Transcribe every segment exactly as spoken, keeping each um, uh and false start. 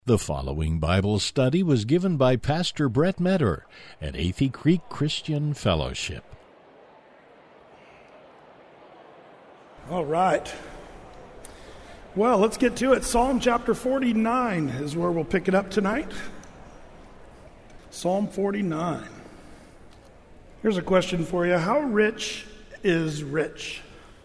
The following Bible study was given by Pastor Brett Metter at Athey Creek Christian Fellowship. All right. Well, let's get to it. Psalm chapter forty-nine is where we'll pick it up tonight. Psalm forty-nine. Here's a question for you. How rich is rich?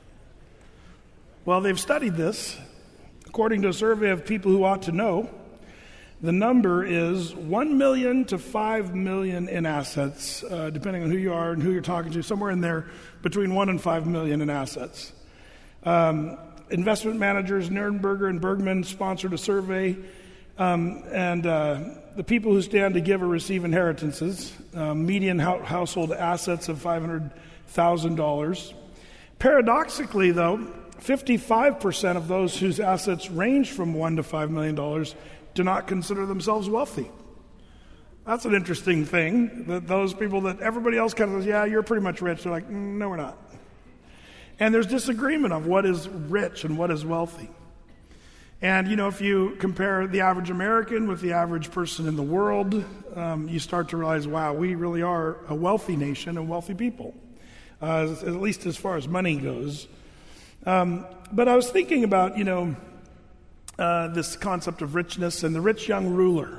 Well, they've studied this. According to a survey of people who ought to know, the number is one million to five million in assets, uh, depending on who you are and who you're talking to, somewhere in there between one and five million in assets. Um, investment managers, Nurnberger and Bergman sponsored a survey, um, and uh, the people who stand to give or receive inheritances, um, median ho- household assets of five hundred thousand dollars. Paradoxically, though, fifty-five percent of those whose assets range from one to five million dollars do not consider themselves wealthy. That's an interesting thing, that those people that everybody else kind of says, yeah, you're pretty much rich. They're like, mm, no, we're not. And there's disagreement of what is rich and what is wealthy. And, you know, if you compare the average American with the average person in the world, um, you start to realize, wow, we really are a wealthy nation and wealthy people, uh, at least as far as money goes. Um, but I was thinking about, you know, Uh, this concept of richness and the rich young ruler.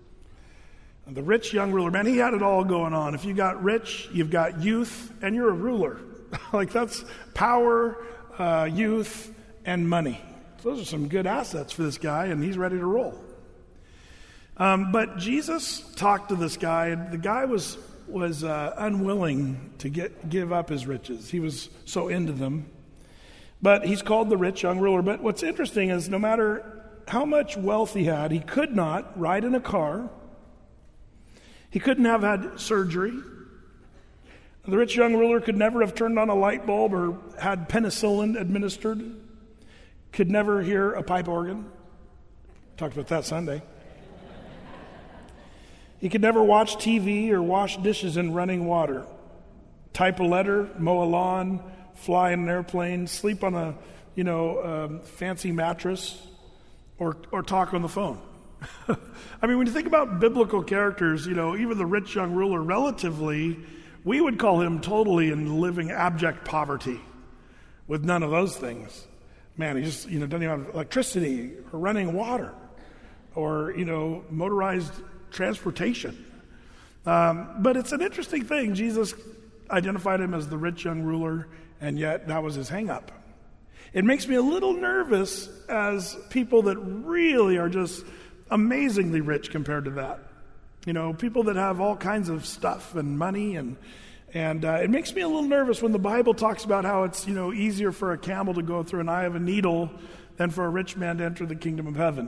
The rich young ruler, man, he had it all going on. If you got rich, you've got youth, and you're a ruler. Like that's power, uh, youth, and money. So those are some good assets for this guy, and he's ready to roll. Um, but Jesus talked to this guy, and the guy was was uh, unwilling to get give up his riches. He was so into them. But he's called the rich young ruler. But what's interesting is no matter how much wealth he had, he could not ride in a car. He couldn't have had surgery. The rich young ruler could never have turned on a light bulb or had penicillin administered. Could never hear a pipe organ. Talked about that Sunday. He could never watch T V or wash dishes in running water. Type a letter, mow a lawn, fly in an airplane, sleep on a, you know, um, fancy mattress, or or talk on the phone. I mean, when you think about biblical characters, you know, even the rich young ruler, relatively, we would call him totally in living abject poverty with none of those things. Man, he just, you know, doesn't even have electricity or running water or, you know, motorized transportation. Um, but it's an interesting thing. Jesus identified him as the rich young ruler, and yet that was his hang-up. It makes me a little nervous as people that really are just amazingly rich compared to that. You know, people that have all kinds of stuff and money, and and uh, it makes me a little nervous when the Bible talks about how it's, you know, easier for a camel to go through an eye of a needle than for a rich man to enter the kingdom of heaven.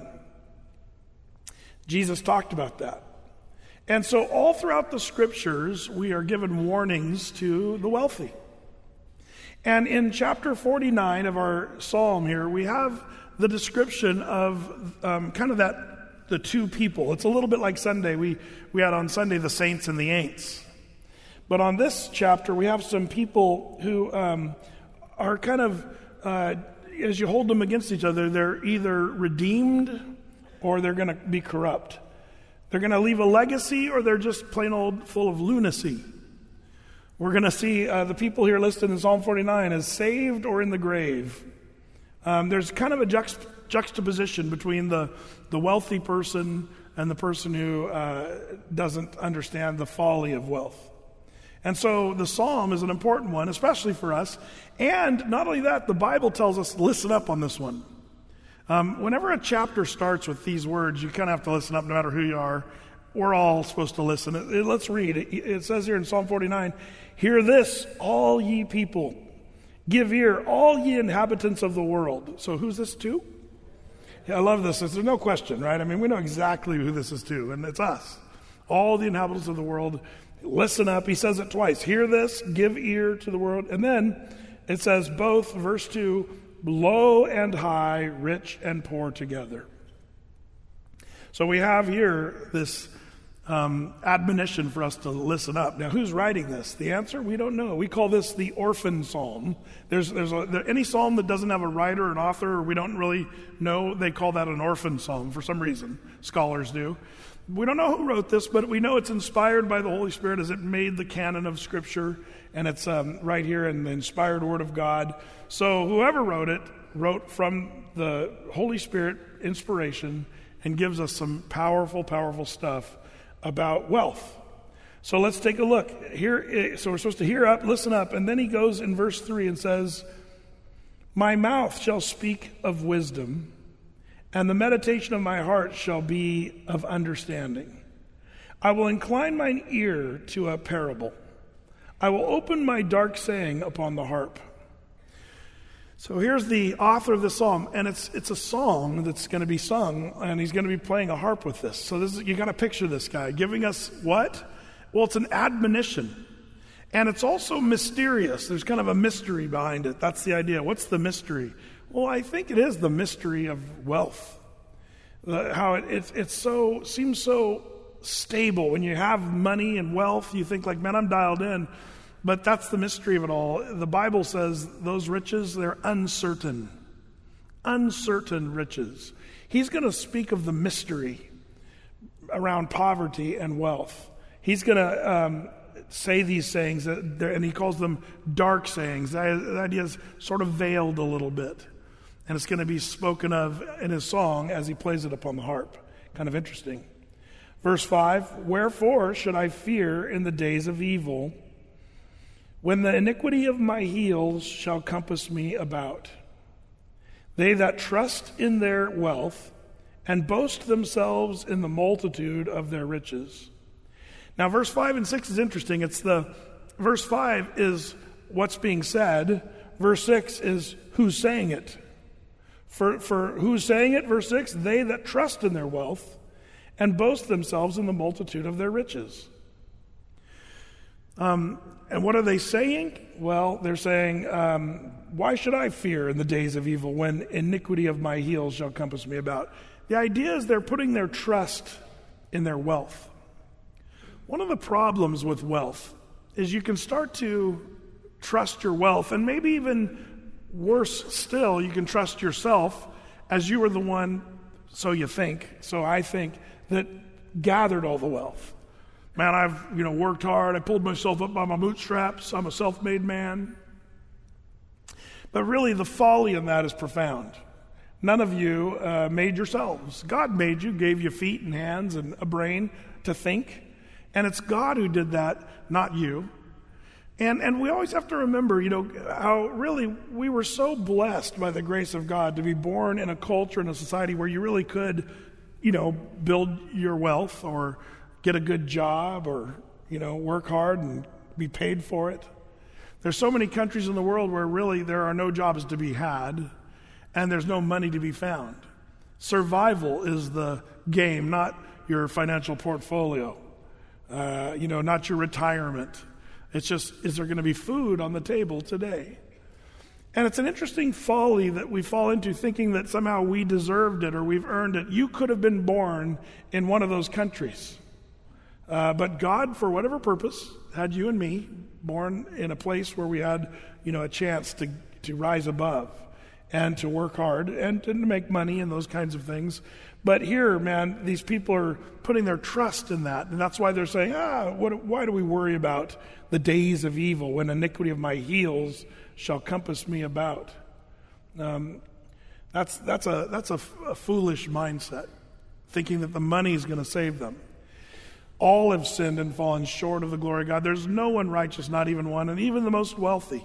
Jesus talked about that. And so all throughout the scriptures, we are given warnings to the wealthy. And in chapter forty-nine of our psalm here, we have the description of um, kind of that, the two people. It's a little bit like Sunday. We, we had on Sunday the saints and the ain'ts. But on this chapter, we have some people who um, are kind of, uh, as you hold them against each other, they're either redeemed or they're going to be corrupt. They're going to leave a legacy or they're just plain old full of lunacy. We're going to see uh, the people here listed in Psalm forty-nine as saved or in the grave. Um, there's kind of a juxt- juxtaposition between the, the wealthy person and the person who uh, doesn't understand the folly of wealth. And so the psalm is an important one, especially for us. And not only that, the Bible tells us, listen up on this one. Um, whenever a chapter starts with these words, you kind of have to listen up no matter who you are. We're all supposed to listen. It, it, let's read. It, it says here in Psalm forty-nine, "Hear this, all ye people. Give ear, all ye inhabitants of the world." So who's this to? Yeah, I love this. There's no question, right? I mean, we know exactly who this is to, and it's us. All the inhabitants of the world, listen up. He says it twice. Hear this, give ear to the world. And then it says both, verse two, low and high, rich and poor together. So we have here this um, admonition for us to listen up. Now, who's writing this? The answer, we don't know. We call this the orphan psalm. There's, there's a, there, any psalm that doesn't have a writer, an author, or we don't really know, they call that an orphan psalm for some reason. Scholars do. We don't know who wrote this, but we know it's inspired by the Holy Spirit as it made the canon of Scripture, and it's um, right here in the inspired Word of God. So whoever wrote it wrote from the Holy Spirit inspiration and gives us some powerful, powerful stuff about wealth. So let's take a look. Here, so we're supposed to hear up, listen up, and then he goes in verse three and says, "My mouth shall speak of wisdom, and the meditation of my heart shall be of understanding. I will incline mine ear to a parable. I will open my dark saying upon the harp." So here's the author of the psalm, and it's it's a song that's going to be sung, and he's going to be playing a harp with this. So this is, you got to picture this guy giving us what? Well, it's an admonition, and it's also mysterious. There's kind of a mystery behind it. That's the idea. What's the mystery? Well, I think it is the mystery of wealth. The, how it it's it's so seems so stable. When you have money and wealth, you think like, man, I'm dialed in. But that's the mystery of it all. The Bible says those riches, they're uncertain. Uncertain riches. He's going to speak of the mystery around poverty and wealth. He's going to um, say these sayings, that and he calls them dark sayings. The idea is sort of veiled a little bit. And it's going to be spoken of in his song as he plays it upon the harp. Kind of interesting. Verse five, "Wherefore should I fear in the days of evil, when the iniquity of my heels shall compass me about? They that trust in their wealth and boast themselves in the multitude of their riches." Now, verse five and six is interesting. It's the verse five is what's being said. Verse six is who's saying it. For, for who's saying it? Verse six, "They that trust in their wealth and boast themselves in the multitude of their riches." Um, and what are they saying? Well, they're saying, um, "Why should I fear in the days of evil when iniquity of my heels shall compass me about?" The idea is they're putting their trust in their wealth. One of the problems with wealth is you can start to trust your wealth, and maybe even worse still, you can trust yourself as you were the one, so you think, so I think, that gathered all the wealth. Man, I've, you know, worked hard. I pulled myself up by my bootstraps. I'm a self-made man. But really, the folly in that is profound. None of you uh, made yourselves. God made you, gave you feet and hands and a brain to think. And it's God who did that, not you. And and we always have to remember, you know, how really we were so blessed by the grace of God to be born in a culture, in a society where you really could, you know, build your wealth or get a good job or, you know, work hard and be paid for it. There's so many countries in the world where really there are no jobs to be had and there's no money to be found. Survival is the game, not your financial portfolio, uh, you know, not your retirement. It's just, is there going to be food on the table today? And it's an interesting folly that we fall into, thinking that somehow we deserved it or we've earned it. You could have been born in one of those countries. Uh, but God, for whatever purpose, had you and me born in a place where we had, you know, a chance to, to rise above and to work hard and, and to make money and those kinds of things. But here, man, these people are putting their trust in that. And that's why they're saying, ah, what, why do we worry about the days of evil when iniquity of my heels shall compass me about? Um, that's that's a that's a, a foolish mindset, thinking that the money is going to save them. All have sinned and fallen short of the glory of God. There's no one righteous, not even one, and even the most wealthy.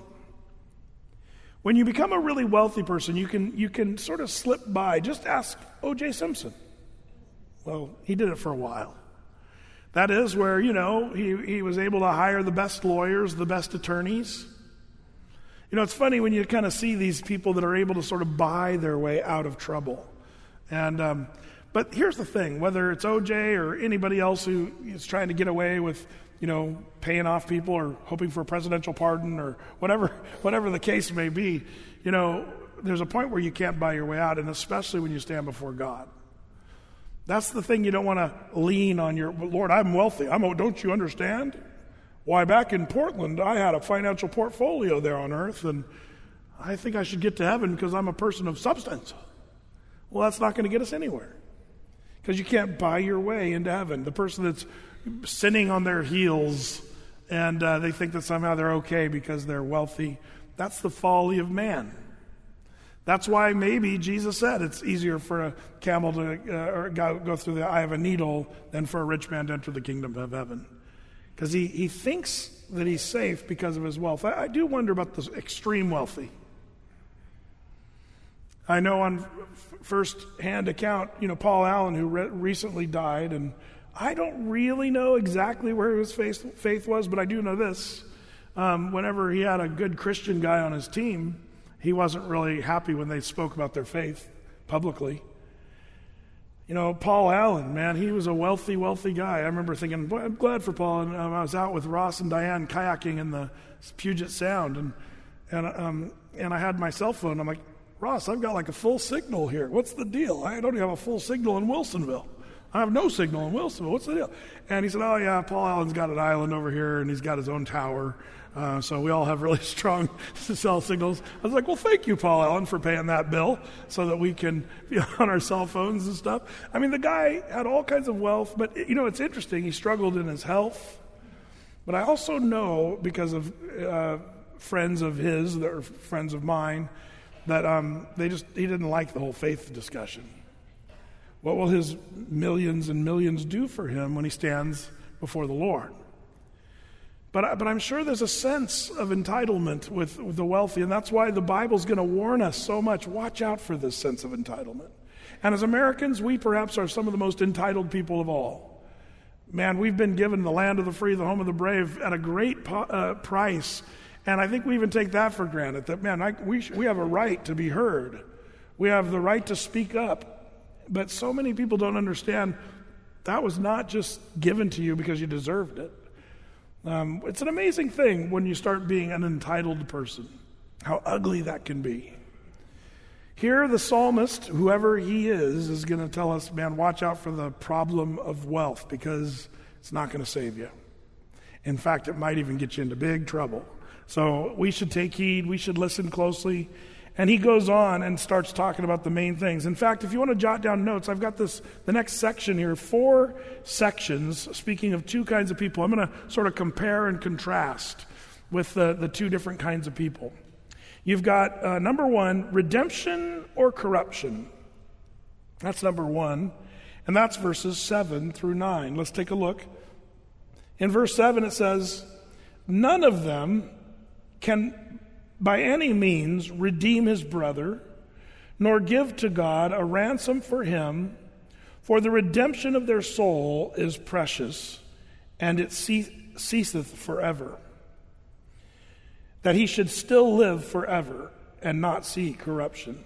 When you become a really wealthy person, you can you can sort of slip by. Just ask O J Simpson. Well, he did it for a while. That is where, you know, he, he was able to hire the best lawyers, the best attorneys. You know, it's funny when you kind of see these people that are able to sort of buy their way out of trouble. And um, but here's the thing, whether it's O J or anybody else who is trying to get away with, you know, paying off people or hoping for a presidential pardon or whatever whatever the case may be, you know, there's a point where you can't buy your way out, and especially when you stand before God. That's the thing you don't want to lean on your, Lord, I'm wealthy. I'm, don't you understand? Why, back in Portland, I had a financial portfolio there on earth, and I think I should get to heaven because I'm a person of substance. Well, that's not going to get us anywhere, because you can't buy your way into heaven. The person that's sinning on their heels and uh, they think that somehow they're okay because they're wealthy, that's the folly of man. That's why maybe Jesus said it's easier for a camel to uh, or go, go through the eye of a needle than for a rich man to enter the kingdom of heaven. Because he, he thinks that he's safe because of his wealth. I, I do wonder about the extreme wealthy. I know on f- first-hand account, you know, Paul Allen, who re- recently died, and I don't really know exactly where his faith, faith was, but I do know this. Um, whenever he had a good Christian guy on his team, he wasn't really happy when they spoke about their faith publicly. You know, Paul Allen, man, he was a wealthy, wealthy guy. I remember thinking, boy, I'm glad for Paul. And um, I was out with Ross and Diane kayaking in the Puget Sound, and and um, and I had my cell phone. I'm like, Ross, I've got like a full signal here. What's the deal? I don't even have a full signal in Wilsonville. I have no signal in Wilsonville. What's the deal? And he said, oh, yeah, Paul Allen's got an island over here, and he's got his own tower. Uh, so we all have really strong cell signals. I was like, well, thank you, Paul Allen, for paying that bill so that we can be on our cell phones and stuff. I mean, the guy had all kinds of wealth, but, you know, it's interesting. He struggled in his health. But I also know, because of uh, friends of his, that are friends of mine, that um, they just he didn't like the whole faith discussion. What will his millions and millions do for him when he stands before the Lord? But, but I'm sure there's a sense of entitlement with, with the wealthy, and that's why the Bible's going to warn us so much. Watch out for this sense of entitlement. And as Americans, we perhaps are some of the most entitled people of all. Man, we've been given the land of the free, the home of the brave at a great po- uh, price, and I think we even take that for granted, that, man, I, we, sh- we have a right to be heard. We have the right to speak up. But so many people don't understand that was not just given to you because you deserved it. Um, it's an amazing thing when you start being an entitled person, how ugly that can be. Here, the psalmist, whoever he is, is going to tell us, man, watch out for the problem of wealth, because it's not going to save you. In fact, it might even get you into big trouble. So we should take heed. We should listen closely. And he goes on and starts talking about the main things. In fact, if you want to jot down notes, I've got this, the next section here, four sections, speaking of two kinds of people. I'm going to sort of compare and contrast with the, the two different kinds of people. You've got, uh, number one, redemption or corruption. That's number one. And that's verses seven through nine. Let's take a look. In verse seven it says, none of them can by any means redeem his brother, nor give to God a ransom for him, for the redemption of their soul is precious, and it ceaseth forever. That he should still live forever and not see corruption.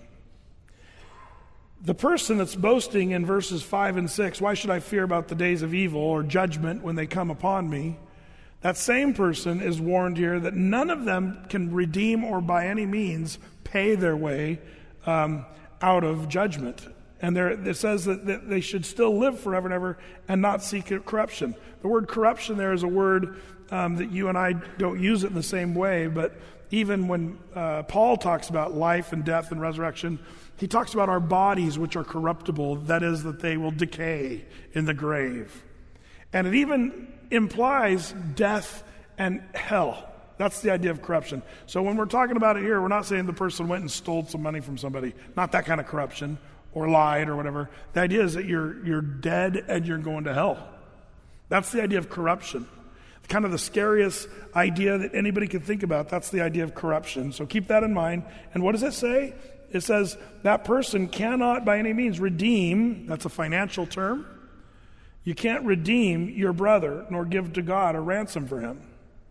The person that's boasting in verses five and six, why should I fear about the days of evil or judgment when they come upon me? That same person is warned here that none of them can redeem or by any means pay their way um, out of judgment. And there, it says that, that they should still live forever and ever and not see corruption. The word corruption there is a word um, that you and I don't use it in the same way, but even when uh, Paul talks about life and death and resurrection, he talks about our bodies which are corruptible, that is, that they will decay in the grave. And it even implies death and hell. That's the idea of corruption. So when we're talking about it here, we're not saying the person went and stole some money from somebody. Not that kind of corruption, or lied or whatever. The idea is that you're you're dead and you're going to hell. That's the idea of corruption. Kind of the scariest idea that anybody could think about. That's the idea of corruption. So keep that in mind. And what does it say? It says that person cannot by any means redeem, that's a financial term. You can't redeem your brother, nor give to God a ransom for him.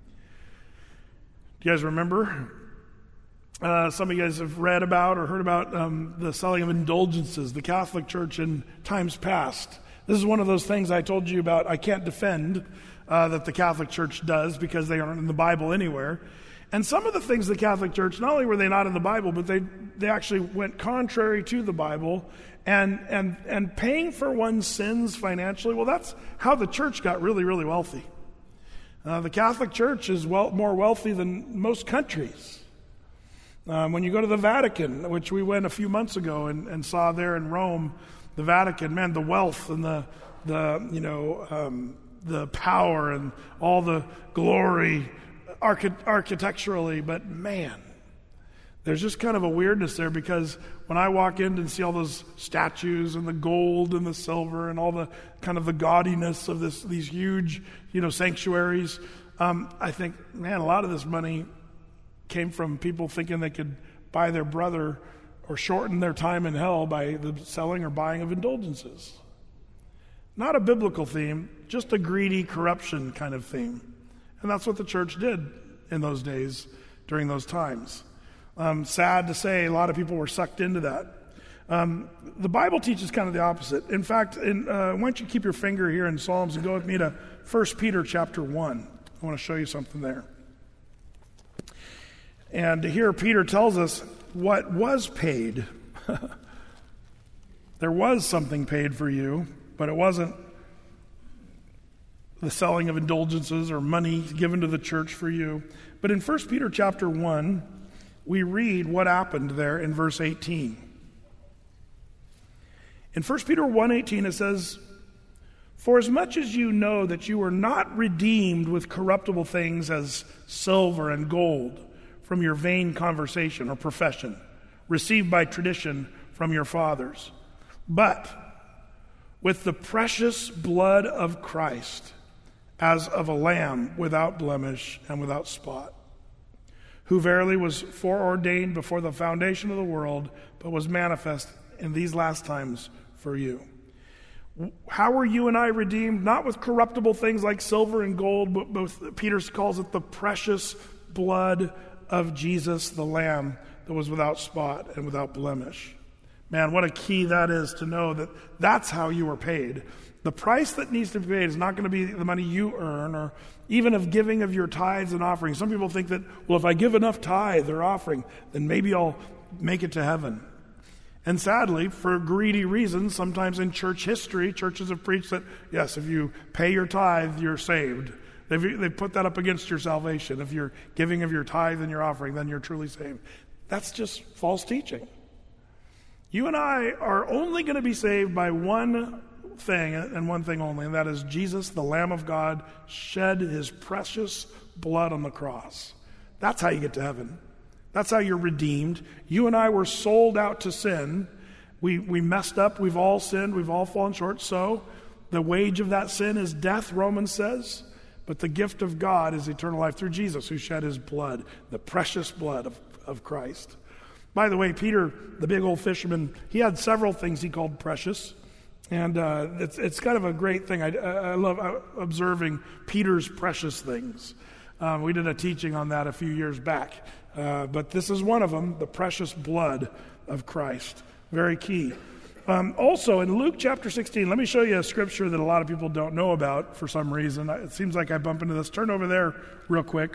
Do you guys remember? Uh, some of you guys have read about or heard about um, the selling of indulgences, the Catholic Church in times past. This is one of those things I told you about I can't defend uh, that the Catholic Church does because they aren't in the Bible anywhere. And some of the things the Catholic Church, not only were they not in the Bible, but they they actually went contrary to the Bible, and and and paying for one's sins financially. Well, that's how the church got really, really wealthy. Uh, the Catholic Church is well, more wealthy than most countries. Um, when you go to the Vatican, which we went a few months ago and, and saw there in Rome, the Vatican, man, the wealth and the the you know um, the power and all the glory archi- architecturally, but man, there's just kind of a weirdness there, because when I walk in and see all those statues and the gold and the silver and all the kind of the gaudiness of this these huge you know sanctuaries, um, I think, man, a lot of this money came from people thinking they could buy their brother or shorten their time in hell by the selling or buying of indulgences. Not a biblical theme, just a greedy corruption kind of theme. And that's what the church did in those days, during those times. Um, sad to say, a lot of people were sucked into that. Um, the Bible teaches kind of the opposite. In fact, in, uh, why don't you keep your finger here in Psalms and go with me to First Peter chapter one. I want to show you something there. And here Peter tells us what was paid. There was something paid for you, but it wasn't the selling of indulgences or money given to the church for you. But in First Peter chapter one, we read what happened there in verse eighteen. In First Peter one eighteen it says, "For as much as you know that you were not redeemed with corruptible things as silver and gold from your vain conversation or profession, received by tradition from your fathers, but with the precious blood of Christ, as of a lamb without blemish and without spot, who verily was foreordained before the foundation of the world, but was manifest in these last times for you." How were you and I redeemed? Not with corruptible things like silver and gold, but both, Peter calls it the precious blood of Jesus, the Lamb that was without spot and without blemish. Man, what a key that is to know that that's how you were paid. The price that needs to be paid is not going to be the money you earn, or even of giving of your tithes and offerings. Some people think that, well, if I give enough tithe or offering, then maybe I'll make it to heaven. And sadly, for greedy reasons, sometimes in church history, churches have preached that, yes, if you pay your tithe, you're saved. They've, they've put that up against your salvation. If you're giving of your tithe and your offering, then you're truly saved. That's just false teaching. You and I are only going to be saved by one thing, and one thing only, and that is Jesus, the Lamb of God, shed his precious blood on the cross. That's how you get to heaven. That's how you're redeemed. You and I were sold out to sin. We we messed up. We've all sinned. We've all fallen short. So the wage of that sin is death, Romans says. But the gift of God is eternal life through Jesus, who shed his blood, the precious blood of, of Christ. By the way, Peter, the big old fisherman, he had several things he called precious. And uh, it's it's kind of a great thing. I, I love observing Peter's precious things. Um, we did a teaching on that a few years back. Uh, but this is one of them, the precious blood of Christ. Very key. Um, also, in Luke chapter sixteen, let me show you a scripture that a lot of people don't know about for some reason. It seems like I bump into this. Turn over there real quick.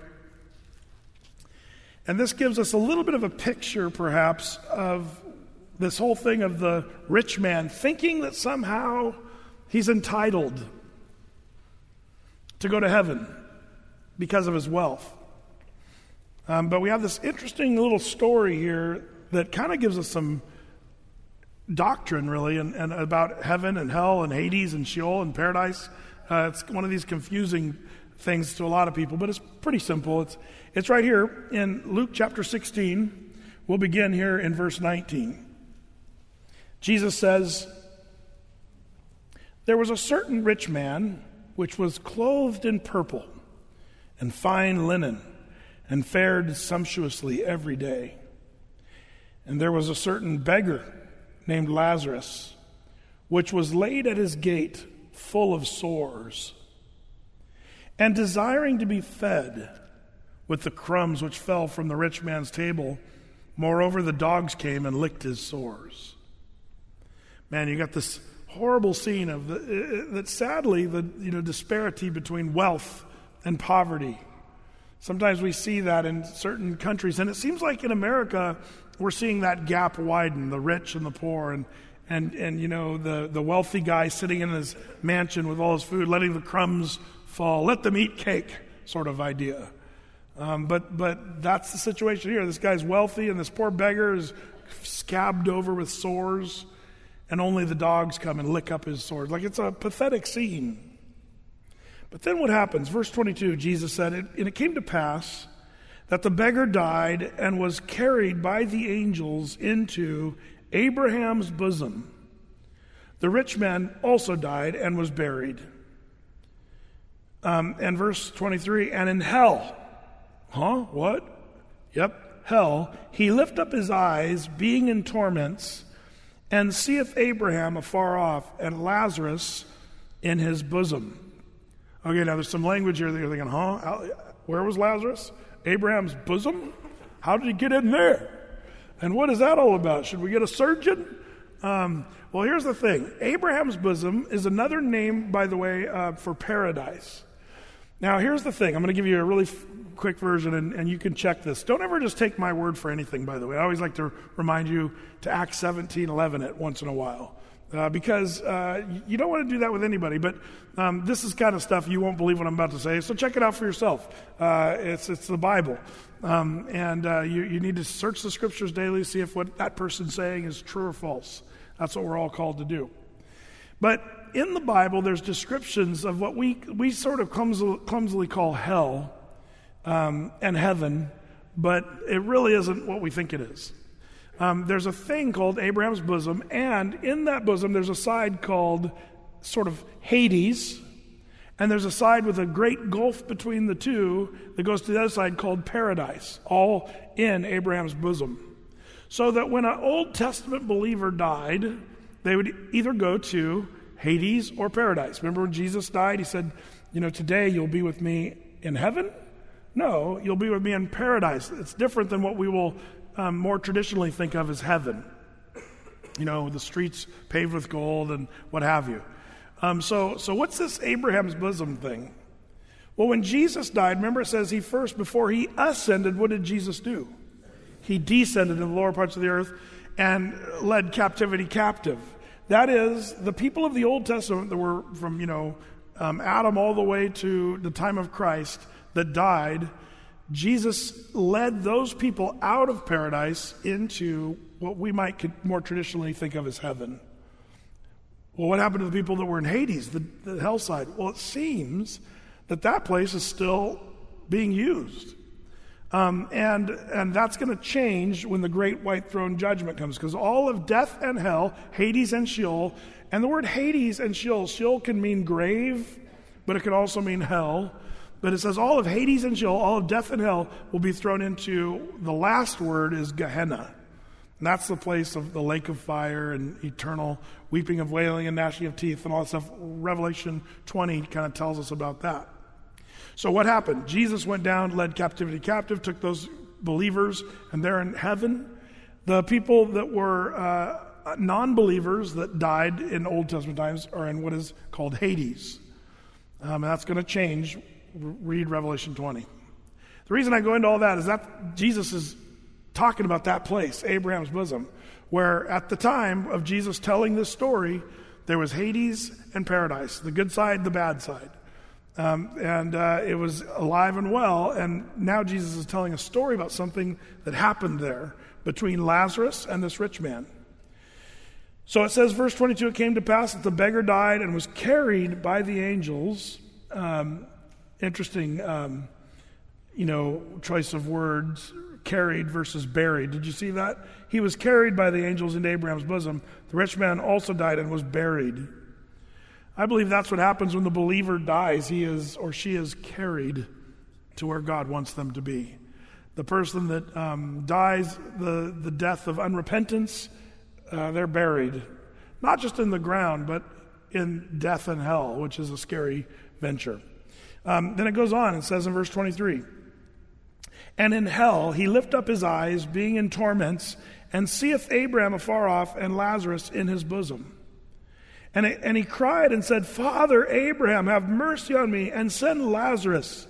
And this gives us a little bit of a picture, perhaps, of this whole thing of the rich man thinking that somehow he's entitled to go to heaven because of his wealth. Um, but we have this interesting little story here that kind of gives us some doctrine, really, and, and about heaven and hell and Hades and Sheol and paradise. Uh, it's one of these confusing things to a lot of people, but it's pretty simple. It's it's right here in Luke chapter sixteen. We'll begin here in verse nineteen. Jesus says, "There was a certain rich man which was clothed in purple and fine linen, and fared sumptuously every day. And there was a certain beggar named Lazarus, which was laid at his gate, full of sores, and desiring to be fed with the crumbs which fell from the rich man's table. Moreover, the dogs came and licked his sores." Man, you got this horrible scene of the, that sadly the you know disparity between wealth and poverty Sometimes we see that in certain countries, and it seems like in America we're seeing that gap widen, the rich and the poor, and and and you know the the wealthy guy sitting in his mansion with all his food, letting the crumbs fall, let them eat cake, sort of idea. Um, but but that's the situation here. This guy's wealthy, and this poor beggar is scabbed over with sores, and only the dogs come and lick up his sores. Like, it's a pathetic scene. But then what happens? Verse twenty-two, Jesus said, "And it came to pass that the beggar died and was carried by the angels into Abraham's bosom. The rich man also died and was buried." Um, and verse twenty-three, "And in hell," huh? What? Yep, hell, "he lift up his eyes, being in torments, and seeth Abraham afar off, and Lazarus in his bosom." Okay, now there's some language here that you're thinking, huh? How, where was Lazarus? Abraham's bosom? How did he get in there? And what is that all about? Should we get a surgeon? Um, well, here's the thing. Abraham's bosom is another name, by the way, uh, for paradise. Now, here's the thing. I'm going to give you a really f- quick version, and, and you can check this. Don't ever just take my word for anything, by the way. I always like to remind you to Acts seventeen eleven it once in a while. Uh, because uh, you don't want to do that with anybody, but um, this is kind of stuff you won't believe what I'm about to say, so check it out for yourself. Uh, it's it's the Bible, um, and uh, you, you need to search the Scriptures daily, see if what that person's saying is true or false. That's what we're all called to do. But in the Bible, there's descriptions of what we, we sort of clumsily, clumsily call hell um, and heaven, but it really isn't what we think it is. Um, there's a thing called Abraham's bosom, and in that bosom there's a side called sort of Hades, and there's a side with a great gulf between the two that goes to the other side called paradise, all in Abraham's bosom. So that when an Old Testament believer died, they would either go to Hades or paradise. Remember when Jesus died, he said, you know, today you'll be with me in heaven? No, you'll be with me in paradise. It's different than what we will Um, more traditionally think of as heaven. You know, the streets paved with gold and what have you. Um, so, so what's this Abraham's bosom thing? Well, when Jesus died, remember it says he first, before he ascended, what did Jesus do? He descended in the lower parts of the earth and led captivity captive. That is, the people of the Old Testament that were from, you know, um, Adam all the way to the time of Christ that died, Jesus led those people out of paradise into what we might more traditionally think of as heaven. Well, what happened to the people that were in Hades, the, the hell side? Well, it seems that that place is still being used. Um, and, and that's going to change when the great white throne judgment comes, because all of death and hell, Hades and Sheol, and the word Hades and Sheol, Sheol can mean grave, but it can also mean hell. But it says all of Hades and Sheol, all of death and hell will be thrown into, the last word is Gehenna. And that's the place of the lake of fire and eternal weeping of wailing and gnashing of teeth and all that stuff. Revelation twenty kind of tells us about that. So what happened? Jesus went down, led captivity captive, took those believers, and they're in heaven. The people that were uh, non-believers that died in Old Testament times are in what is called Hades. Um, and that's going to change. Read Revelation twenty. The reason I go into all that is that Jesus is talking about that place, Abraham's bosom, where at the time of Jesus telling this story, there was Hades and paradise, the good side, the bad side. Um, and uh, it was alive and well, and now Jesus is telling a story about something that happened there between Lazarus and this rich man. So it says, verse twenty-two, it came to pass that the beggar died and was carried by the angels. Um, Interesting, um, you know, choice of words, carried versus buried. Did you see that? He was carried by the angels into Abraham's bosom. The rich man also died and was buried. I believe that's what happens when the believer dies. He is, or she is, carried to where God wants them to be. The person that um, dies the, the death of unrepentance, uh, they're buried. Not just in the ground, but in death and hell, which is a scary venture. Um, then it goes on and says in verse twenty-three, and in hell he lift up his eyes, being in torments, and seeth Abraham afar off, and Lazarus in his bosom. And, it, and he cried and said, Father Abraham, have mercy on me, and send Lazarus,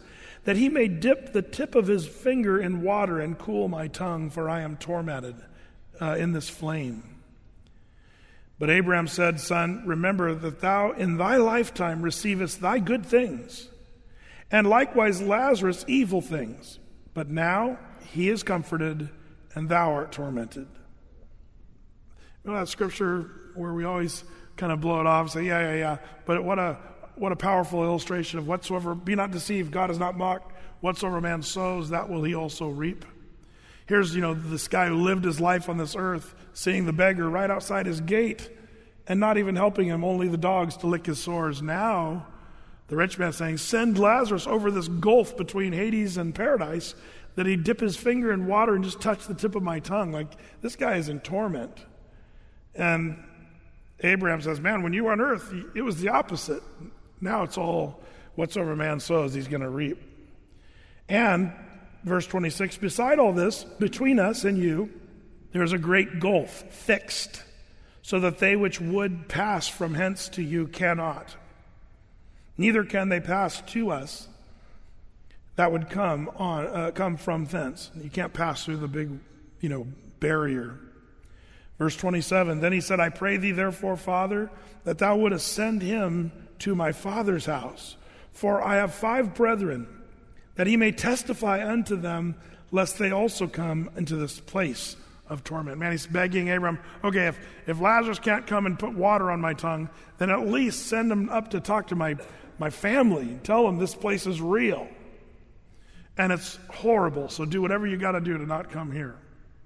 that he may dip the tip of his finger in water and cool my tongue, for I am tormented uh, in this flame. But Abraham said, Son, remember that thou in thy lifetime receivest thy good things, and likewise Lazarus evil things. But now he is comforted, and thou art tormented. You know that scripture where we always kind of blow it off and say, yeah, yeah, yeah. But what a what a powerful illustration of whatsoever, be not deceived, God is not mocked. Whatsoever man sows, that will he also reap. Here's, you know, this guy who lived his life on this earth, seeing the beggar right outside his gate and not even helping him, only the dogs to lick his sores. Now, the rich man saying, send Lazarus over this gulf between Hades and paradise, that he dip his finger in water and just touch the tip of my tongue. Like, this guy is in torment. And Abraham says, man, when you were on earth, it was the opposite. Now it's all whatsoever man sows, he's going to reap. And, verse twenty-six, beside all this, between us and you, there is a great gulf fixed, so that they which would pass from hence to you cannot. Neither can they pass to us that would come on uh, come from thence. You can't pass through the big, you know, barrier. Verse twenty-seven, then he said, I pray thee therefore, Father, that thou wouldest send him to my father's house, for I have five brethren, that he may testify unto them, lest they also come into this place of torment. Man, he's begging Abraham, okay, if, if Lazarus can't come and put water on my tongue, then at least send him up to talk to my, my family and tell them this place is real. And it's horrible, so do whatever you got to do to not come here.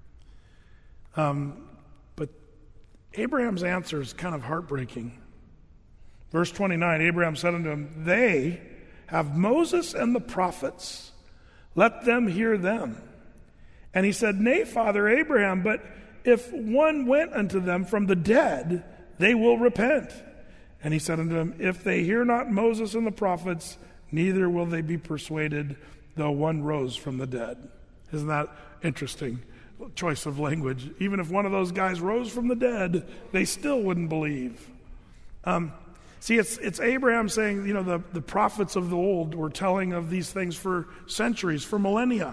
Um, but Abraham's answer is kind of heartbreaking. Verse twenty-nine, Abraham said unto him, they have Moses and the prophets. Let them hear them. And he said, nay, Father Abraham, but if one went unto them from the dead, they will repent. And he said unto them, if they hear not Moses and the prophets, neither will they be persuaded, though one rose from the dead. Isn't that interesting choice of language? Even if one of those guys rose from the dead, they still wouldn't believe. Um, see, it's it's Abraham saying, you know, the, the prophets of the old were telling of these things for centuries, for millennia.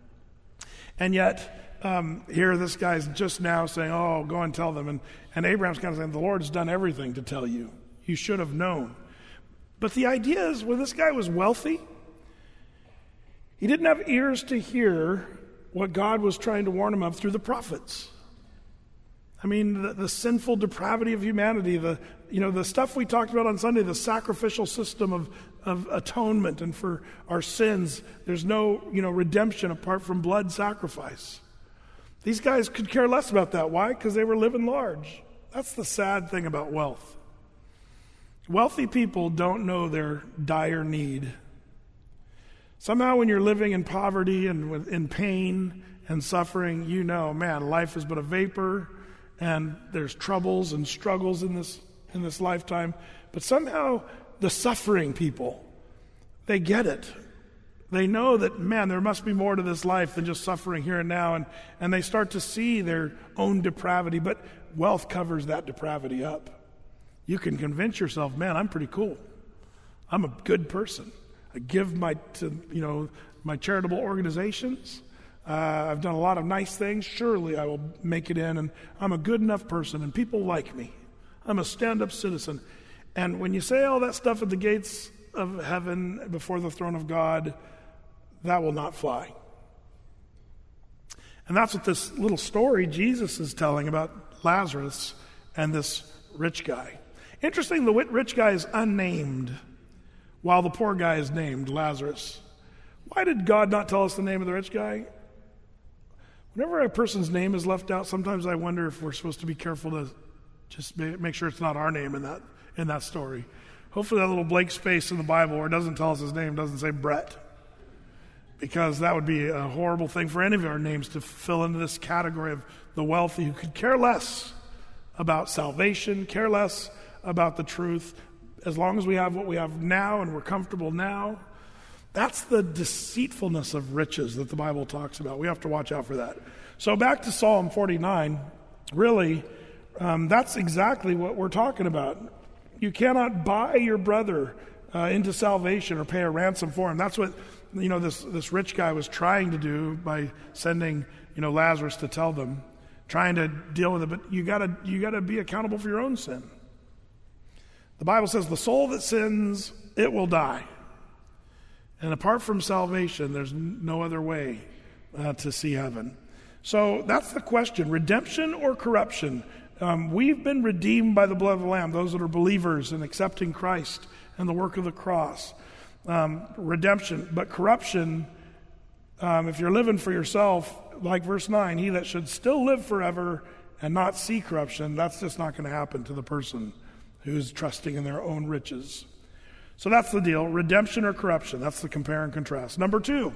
And yet, um, here this guy's just now saying, oh, go and tell them. And, and Abraham's kind of saying, the Lord's done everything to tell you. You should have known. But the idea is, when this guy was wealthy, he didn't have ears to hear what God was trying to warn him of through the prophets. I mean, the, the sinful depravity of humanity, the you know the stuff we talked about on Sunday, the sacrificial system of, of atonement, and for our sins, there's no you know redemption apart from blood sacrifice. These guys could care less about that. Why? Because they were living large. That's the sad thing about wealth. Wealthy people don't know their dire need. Somehow when you're living in poverty and with, in pain and suffering, you know, man, life is but a vapor, and there's troubles and struggles in this in this lifetime. But somehow the suffering people, they get it. They know that, man, there must be more to this life than just suffering here and now, and, and they start to see their own depravity, but wealth covers that depravity up. You can convince yourself, man, I'm pretty cool. I'm a good person. I give my, to, you know, my charitable organizations. Uh, I've done a lot of nice things. Surely I will make it in, and I'm a good enough person, and people like me. I'm a stand-up citizen. And when you say all that stuff at the gates of heaven before the throne of God, that will not fly. And that's what this little story Jesus is telling about Lazarus and this rich guy. Interesting, the rich guy is unnamed, while the poor guy is named, Lazarus. Why did God not tell us the name of the rich guy? Whenever a person's name is left out, sometimes I wonder if we're supposed to be careful to just make sure it's not our name in that in that story. Hopefully that little blank space in the Bible where it doesn't tell us his name doesn't say Brett, because that would be a horrible thing for any of our names to fill into this category of the wealthy who could care less about salvation, care less about the truth. As long as we have what we have now and we're comfortable now, that's the deceitfulness of riches that the Bible talks about. We have to watch out for that. So back to Psalm forty-nine, really, um, that's exactly what we're talking about. You cannot buy your brother uh, into salvation or pay a ransom for him. That's what, you know, this, this rich guy was trying to do by sending, you know, Lazarus to tell them, trying to deal with it. But you gotta, you gotta be accountable for your own sin. The Bible says the soul that sins, it will die. And apart from salvation, there's no other way uh, to see heaven. So that's the question, redemption or corruption? Um, we've been redeemed by the blood of the Lamb, those that are believers and accepting Christ and the work of the cross. Um, redemption, but corruption, um, if you're living for yourself, like verse nine, he that should still live forever and not see corruption, that's just not going to happen to the person who's trusting in their own riches. So that's the deal, redemption or corruption. That's the compare and contrast. Number two,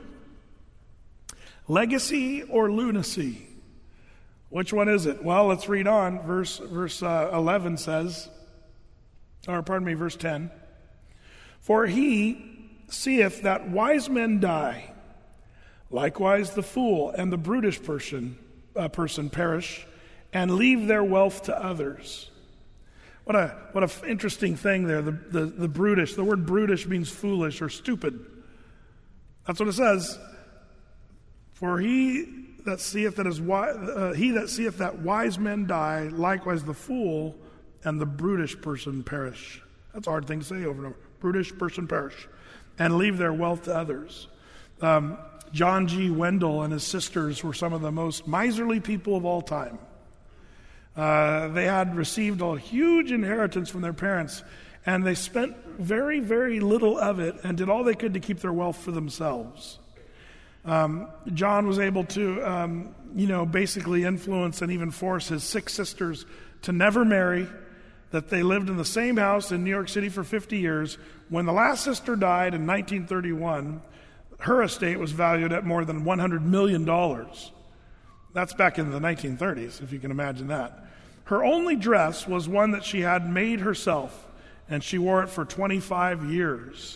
legacy or lunacy. Which one is it? Well, let's read on. Verse verse uh, eleven says, or pardon me, verse ten. For he seeth that wise men die, likewise the fool and the brutish person, uh, person perish, and leave their wealth to others. What a what a interesting thing there. The, the the brutish. The word brutish means foolish or stupid. That's what it says. For he that seeth that is wise, uh, he that seeth that wise men die, likewise the fool and the brutish person perish. That's a hard thing to say over and over. Brutish person perish, and leave their wealth to others. Um, John G. Wendell and his sisters were some of the most miserly people of all time. Uh, they had received a huge inheritance from their parents, and they spent very, very little of it and did all they could to keep their wealth for themselves. Um, John was able to, um, you know, basically influence and even force his six sisters to never marry, that they lived in the same house in New York City for fifty years. When the last sister died in nineteen thirty-one, her estate was valued at more than one hundred million dollars. That's back in the nineteen thirties, if you can imagine that. Her only dress was one that she had made herself, and she wore it for twenty-five years.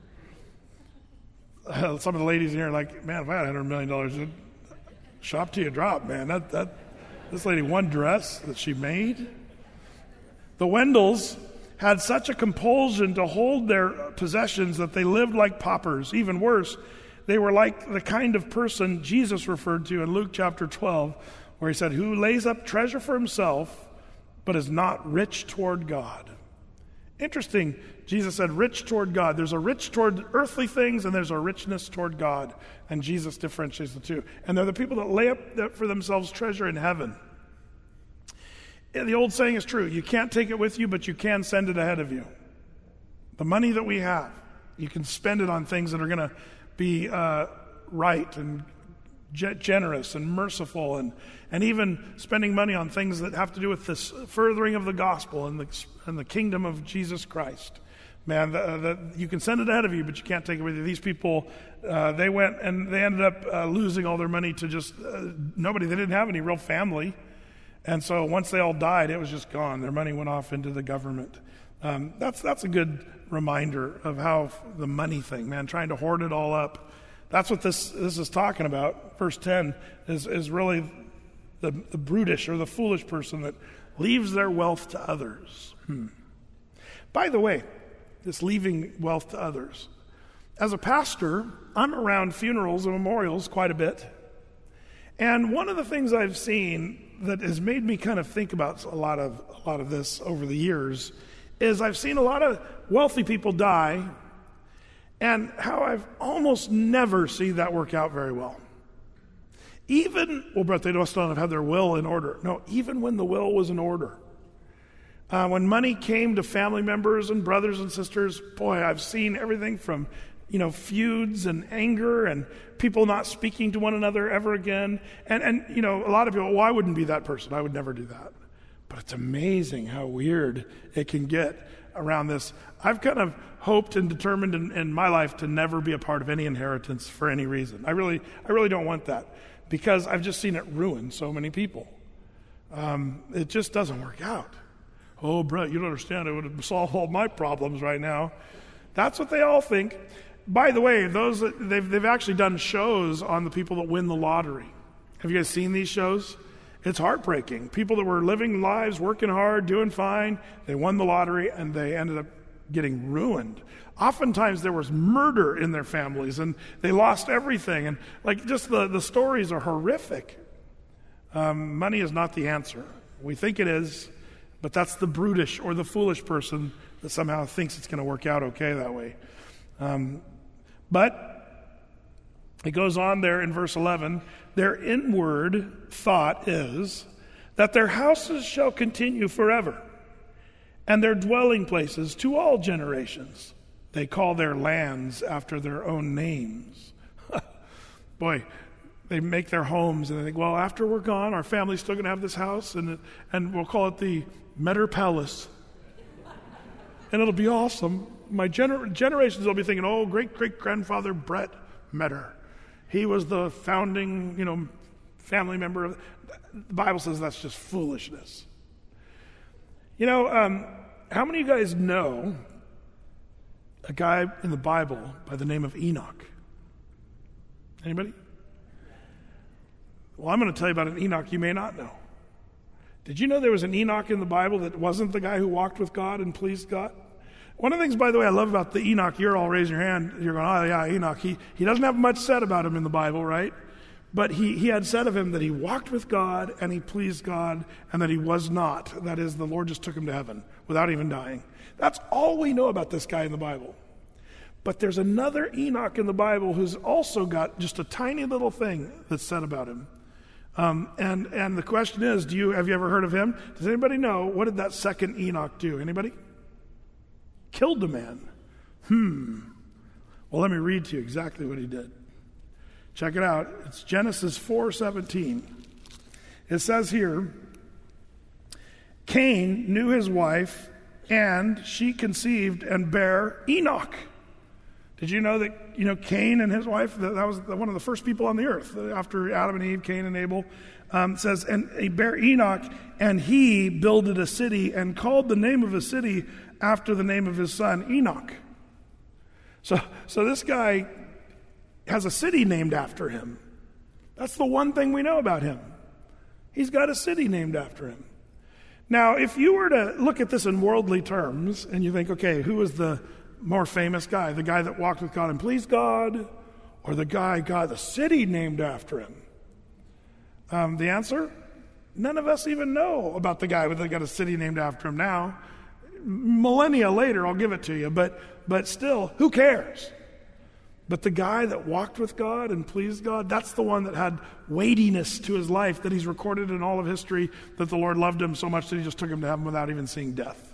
Uh, some of the ladies in here are like, man, if I had one hundred million dollars, it'd shop till you drop, man. That, that, this lady, one dress that she made. The Wendells had such a compulsion to hold their possessions that they lived like paupers. Even worse, they were like the kind of person Jesus referred to in Luke chapter twelve, where he said, who lays up treasure for himself, but is not rich toward God. Interesting, Jesus said rich toward God. There's a rich toward earthly things, and there's a richness toward God. And Jesus differentiates the two. And they're the people that lay up for themselves treasure in heaven. The old saying is true. You can't take it with you, but you can send it ahead of you. The money that we have, you can spend it on things that are going to be uh, right and ge- generous and merciful, and, and even spending money on things that have to do with this furthering of the gospel and the, and the kingdom of Jesus Christ. Man, the, the, you can send it ahead of you, but you can't take it with you. These people, uh, they went and they ended up uh, losing all their money to just uh, nobody. They didn't have any real family. And so once they all died, it was just gone. Their money went off into the government. Um, that's that's a good reminder of how the money thing, man, trying to hoard it all up. That's what this this is talking about. Verse ten is, is really the, the brutish or the foolish person that leaves their wealth to others. Hmm. By the way, this leaving wealth to others. As a pastor, I'm around funerals and memorials quite a bit. And one of the things I've seen that has made me kind of think about a lot of a lot of this over the years is I've seen a lot of wealthy people die, and how I've almost never seen that work out very well. Even, well, but they must not have had their will in order. No, even when the will was in order. Uh, when money came to family members and brothers and sisters, boy, I've seen everything from, you know, feuds and anger and people not speaking to one another ever again. And, and you know, a lot of people, well, I wouldn't be that person. I would never do that. But it's amazing how weird it can get around this. I've kind of hoped and determined in, in my life to never be a part of any inheritance for any reason. I really, I really don't want that, because I've just seen it ruin so many people. Um, it just doesn't work out. Oh, Brett, you don't understand. It would solve all my problems right now. That's what they all think. By the way, those that, they've they've actually done shows on the people that win the lottery. Have you guys seen these shows? It's heartbreaking. People that were living lives, working hard, doing fine, they won the lottery, and they ended up getting ruined. Oftentimes there was murder in their families, and they lost everything. And like just the, the stories are horrific. Um, money is not the answer. We think it is, but that's the brutish or the foolish person that somehow thinks it's going to work out okay that way. Um, but it goes on there in verse eleven, their inward thought is that their houses shall continue forever, and their dwelling places to all generations. They call their lands after their own names. Boy, they make their homes and they think, well, after we're gone, our family's still going to have this house, and and we'll call it the Metter Palace. And it'll be awesome. My gener- generations will be thinking, oh, great-great-grandfather Brett Metter. He was the founding, you know, family member of... The Bible says that's just foolishness. You know, um, how many of you guys know a guy in the Bible by the name of Enoch? Anybody? Well, I'm going to tell you about an Enoch you may not know. Did you know there was an Enoch in the Bible that wasn't the guy who walked with God and pleased God? One of the things, by the way, I love about the Enoch, you're all raising your hand, you're going, oh yeah, Enoch. He, he doesn't have much said about him in the Bible, right? But he, he had said of him that he walked with God and he pleased God and that he was not. That is, the Lord just took him to heaven without even dying. That's all we know about this guy in the Bible. But there's another Enoch in the Bible who's also got just a tiny little thing that's said about him. Um, and, and the question is, do you have you ever heard of him? Does anybody know, what did that second Enoch do? Anybody? Killed a man. Hmm. Well, let me read to you exactly what he did. Check it out. It's Genesis four seventeen. It says here, Cain knew his wife, and she conceived and bare Enoch. Did you know that, you know, Cain and his wife, that, that was one of the first people on the earth after Adam and Eve, Cain and Abel, um, says, and he bare Enoch, and he builded a city and called the name of a city after the name of his son, Enoch. So, so this guy has a city named after him. That's the one thing we know about him. He's got a city named after him. Now, if you were to look at this in worldly terms, and you think, okay, who is the more famous guy? The guy that walked with God and pleased God, or the guy got the city named after him? Um, the answer? None of us even know about the guy that got a city named after him now. Millennia later, I'll give it to you, but but still, who cares? But the guy that walked with God and pleased God, that's the one that had weightiness to his life, that he's recorded in all of history, that the Lord loved him so much that he just took him to heaven without even seeing death.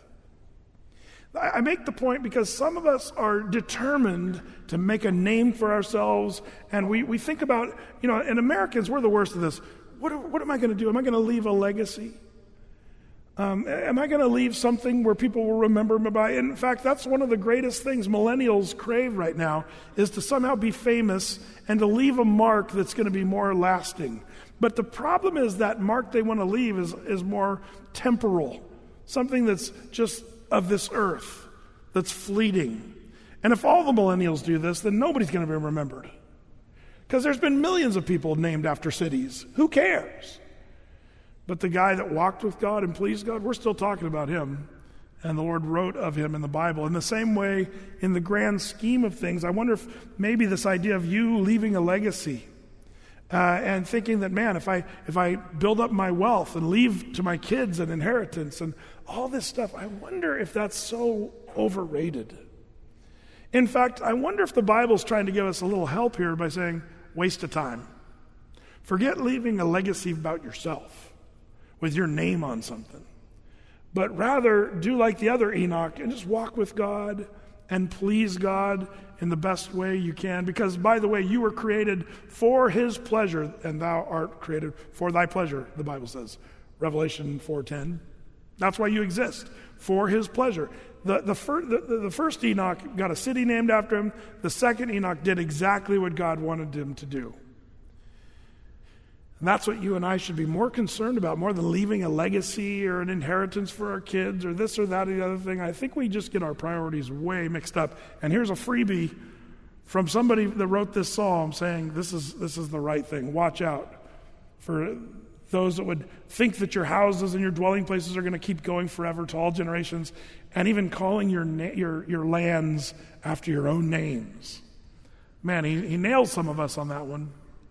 I make the point because some of us are determined to make a name for ourselves, and we, we think about, you know, and Americans, we're the worst of this. What, what am I going to do? Am I going to leave a legacy? Um, am I going to leave something where people will remember me by? In fact, that's one of the greatest things millennials crave right now, is to somehow be famous and to leave a mark that's going to be more lasting. But the problem is that mark they want to leave is, is more temporal, something that's just of this earth, that's fleeting. And if all the millennials do this, then nobody's going to be remembered. Because there's been millions of people named after cities. Who cares? But the guy that walked with God and pleased God, we're still talking about him. And the Lord wrote of him in the Bible. In the same way, in the grand scheme of things, I wonder if maybe this idea of you leaving a legacy uh, and thinking that, man, if I if I build up my wealth and leave to my kids an inheritance and all this stuff, I wonder if that's so overrated. In fact, I wonder if the Bible's trying to give us a little help here by saying, waste of time. Forget leaving a legacy about yourself with your name on something. But rather, do like the other Enoch and just walk with God and please God in the best way you can. Because, by the way, you were created for his pleasure, and thou art created for thy pleasure, the Bible says. Revelation four ten. That's why you exist, for his pleasure. The, the, fir- the, the first Enoch got a city named after him. The second Enoch did exactly what God wanted him to do. And that's what you and I should be more concerned about, more than leaving a legacy or an inheritance for our kids or this or that or the other thing. I think we just get our priorities way mixed up. And here's a freebie from somebody that wrote this psalm saying this is this is the right thing. Watch out for those that would think that your houses and your dwelling places are going to keep going forever to all generations, and even calling your na- your your lands after your own names. Man, he, he nails some of us on that one.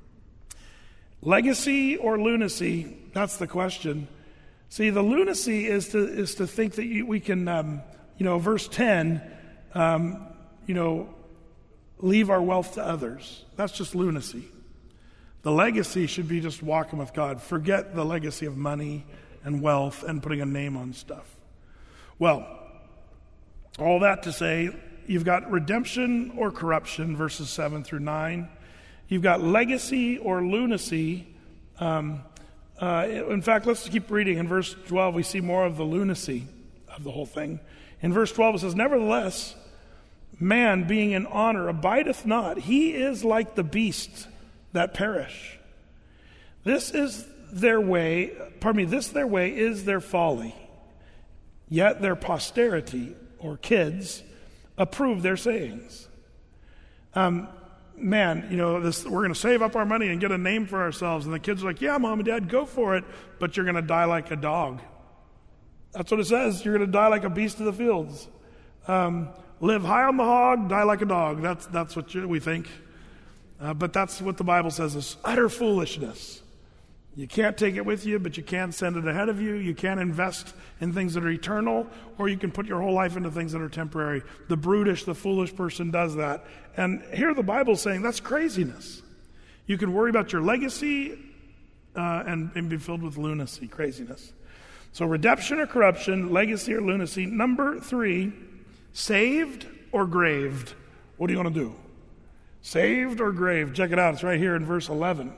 Legacy or lunacy? That's the question. See, the lunacy is to is to think that you, we can, um, you know, verse ten, um, you know, leave our wealth to others. That's just lunacy. The legacy should be just walking with God. Forget the legacy of money and wealth and putting a name on stuff. Well, all that to say, you've got redemption or corruption, verses seven through nine. You've got legacy or lunacy. Um, uh, in fact, let's keep reading. In verse twelve, we see more of the lunacy of the whole thing. In verse twelve, it says, "Nevertheless, man being in honor abideth not. He is like the beasts that perish. This is their way, pardon me, this their way is their folly. Yet their posterity, or kids, approve their sayings." Um, man, you know, this, we're going to save up our money and get a name for ourselves. And the kids are like, "Yeah, Mom and Dad, go for it, but you're going to die like a dog." That's what it says. You're going to die like a beast of the fields. Um, live high on the hog, die like a dog. That's, that's what you, we think. Uh, but that's what the Bible says is utter foolishness. You can't take it with you, but you can send it ahead of you. You can invest in things that are eternal, or you can put your whole life into things that are temporary. The brutish, the foolish person does that. And here the Bible's saying that's craziness. You can worry about your legacy uh, and, and be filled with lunacy, craziness. So redemption or corruption, legacy or lunacy. Number three, saved or graved. What do you want to do? Saved or graved? Check it out. It's right here in verse eleven.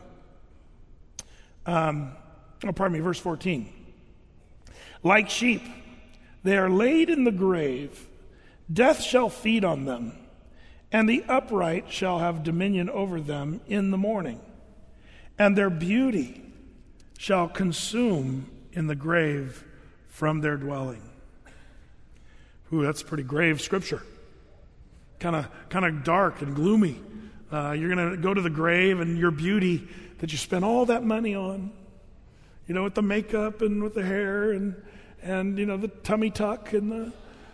Um, oh, pardon me, verse fourteen. "Like sheep, they are laid in the grave. Death shall feed on them, and the upright shall have dominion over them in the morning. And their beauty shall consume in the grave from their dwelling." Ooh, that's pretty grave scripture. Kind of, kind of dark and gloomy. Uh, you're going to go to the grave, and your beauty that you spent all that money on, you know, with the makeup and with the hair and, and you know, the tummy tuck and the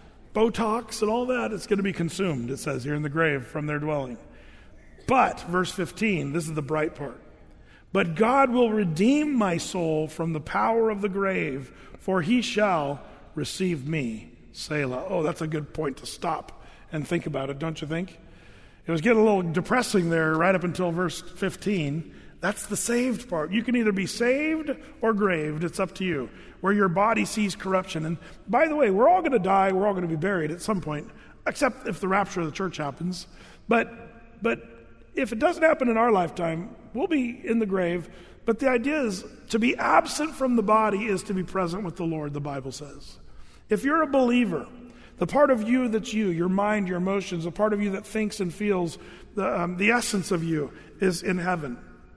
Botox and all that, it's going to be consumed, it says here in the grave from their dwelling. But, verse fifteen, this is the bright part. "But God will redeem my soul from the power of the grave, for he shall receive me, Selah." Oh, that's a good point to stop and think about it, don't you think? It was getting a little depressing there right up until verse fifteen. That's the saved part. You can either be saved or graved. It's up to you. Where your body sees corruption. And by the way, we're all going to die. We're all going to be buried at some point, except if the rapture of the church happens. But, but if it doesn't happen in our lifetime, we'll be in the grave. But the idea is to be absent from the body is to be present with the Lord, the Bible says. If you're a believer, the part of you that's you, your mind, your emotions, the part of you that thinks and feels, the, um, the essence of you is in heaven.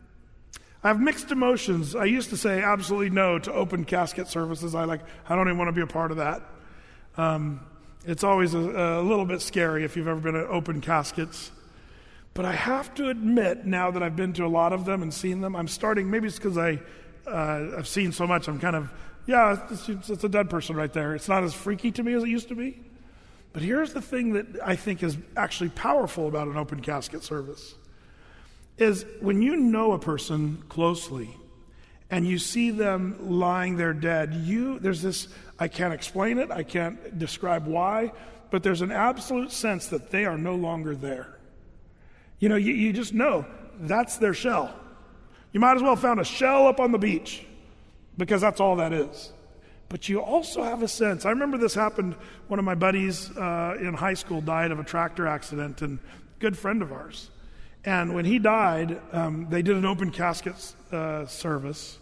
I have mixed emotions. I used to say absolutely no to open casket services. I like. I don't even want to be a part of that. Um, it's always a, a little bit scary if you've ever been at open caskets. But I have to admit, now that I've been to a lot of them and seen them, I'm starting, maybe it's because I, uh, I've seen so much, I'm kind of, yeah, it's, it's a dead person right there. It's not as freaky to me as it used to be. But here's the thing that I think is actually powerful about an open casket service. Is when you know a person closely and you see them lying there dead, you there's this, I can't explain it, I can't describe why, but there's an absolute sense that they are no longer there. You know, you, you just know that's their shell. You might as well have found a shell up on the beach because that's all that is. But you also have a sense. I remember this happened, one of my buddies uh, in high school died of a tractor accident, and a good friend of ours. And when he died, um, they did an open casket uh, service.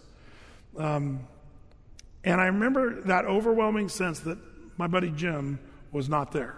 Um, and I remember that overwhelming sense that my buddy Jim was not there.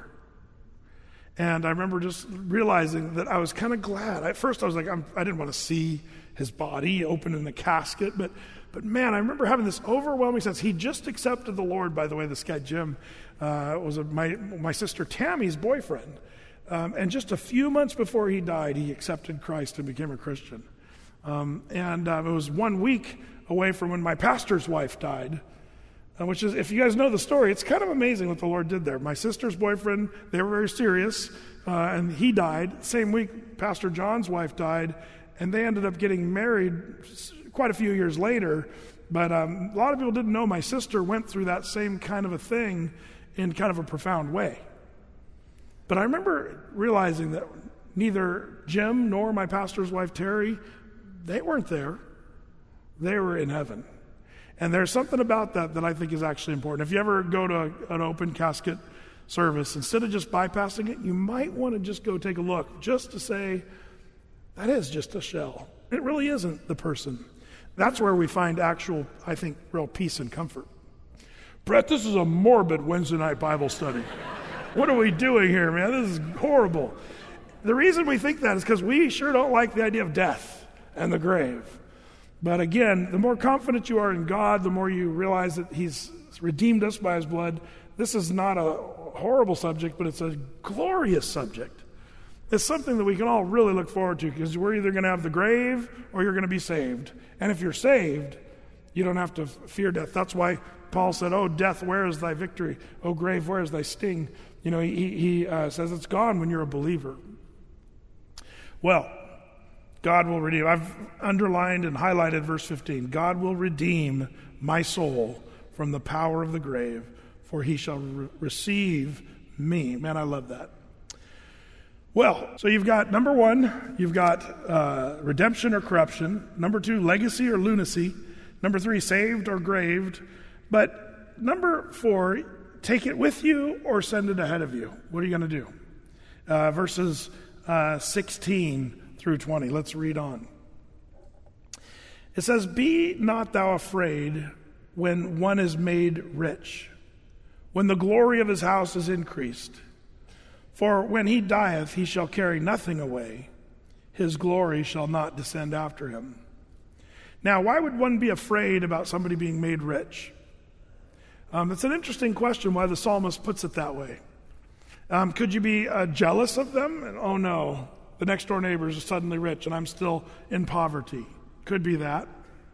And I remember just realizing that I was kind of glad. At first I was like, I'm, I didn't want to see his body open in the casket. But, but man, I remember having this overwhelming sense. He just accepted the Lord, by the way. This guy Jim uh, was a, my, my sister Tammy's boyfriend. Um, and just a few months before he died, he accepted Christ and became a Christian. Um, and uh, it was one week away from when my pastor's wife died, uh, which is, if you guys know the story, it's kind of amazing what the Lord did there. My sister's boyfriend, they were very serious, uh, and he died. Same week, Pastor John's wife died, and they ended up getting married quite a few years later. But um, a lot of people didn't know my sister went through that same kind of a thing in kind of a profound way. But I remember realizing that neither Jim nor my pastor's wife, Terry, they weren't there. They were in heaven. And there's something about that that I think is actually important. If you ever go to a, an open casket service, instead of just bypassing it, you might want to just go take a look, just to say, that is just a shell. It really isn't the person. That's where we find actual, I think, real peace and comfort. Brett, this is a morbid Wednesday night Bible study. What are we doing here, man? This is horrible. The reason we think that is because we sure don't like the idea of death and the grave. But again, the more confident you are in God, the more you realize that He's redeemed us by His blood. This is not a horrible subject, but it's a glorious subject. It's something that we can all really look forward to, because we're either going to have the grave or you're going to be saved. And if you're saved, you don't have to fear death. That's why Paul said, "Oh, death, where is thy victory? Oh, grave, where is thy sting?" You know, he, he uh, says it's gone when you're a believer. Well, God will redeem. I've underlined and highlighted verse fifteen. God will redeem my soul from the power of the grave, for he shall re- receive me. Man, I love that. Well, so you've got, number one, you've got uh, redemption or corruption. Number two, legacy or lunacy. Number three, saved or graved. But number four, take it with you or send it ahead of you. What are you going to do? Uh, verses uh, sixteen through twenty. Let's read on. It says, "Be not thou afraid when one is made rich, when the glory of his house is increased. For when he dieth, he shall carry nothing away. His glory shall not descend after him." Now, why would one be afraid about somebody being made rich? Um, it's an interesting question why the psalmist puts it that way. Um, could you be uh, jealous of them? And, oh no, the next door neighbor is suddenly rich and I'm still in poverty. Could be that.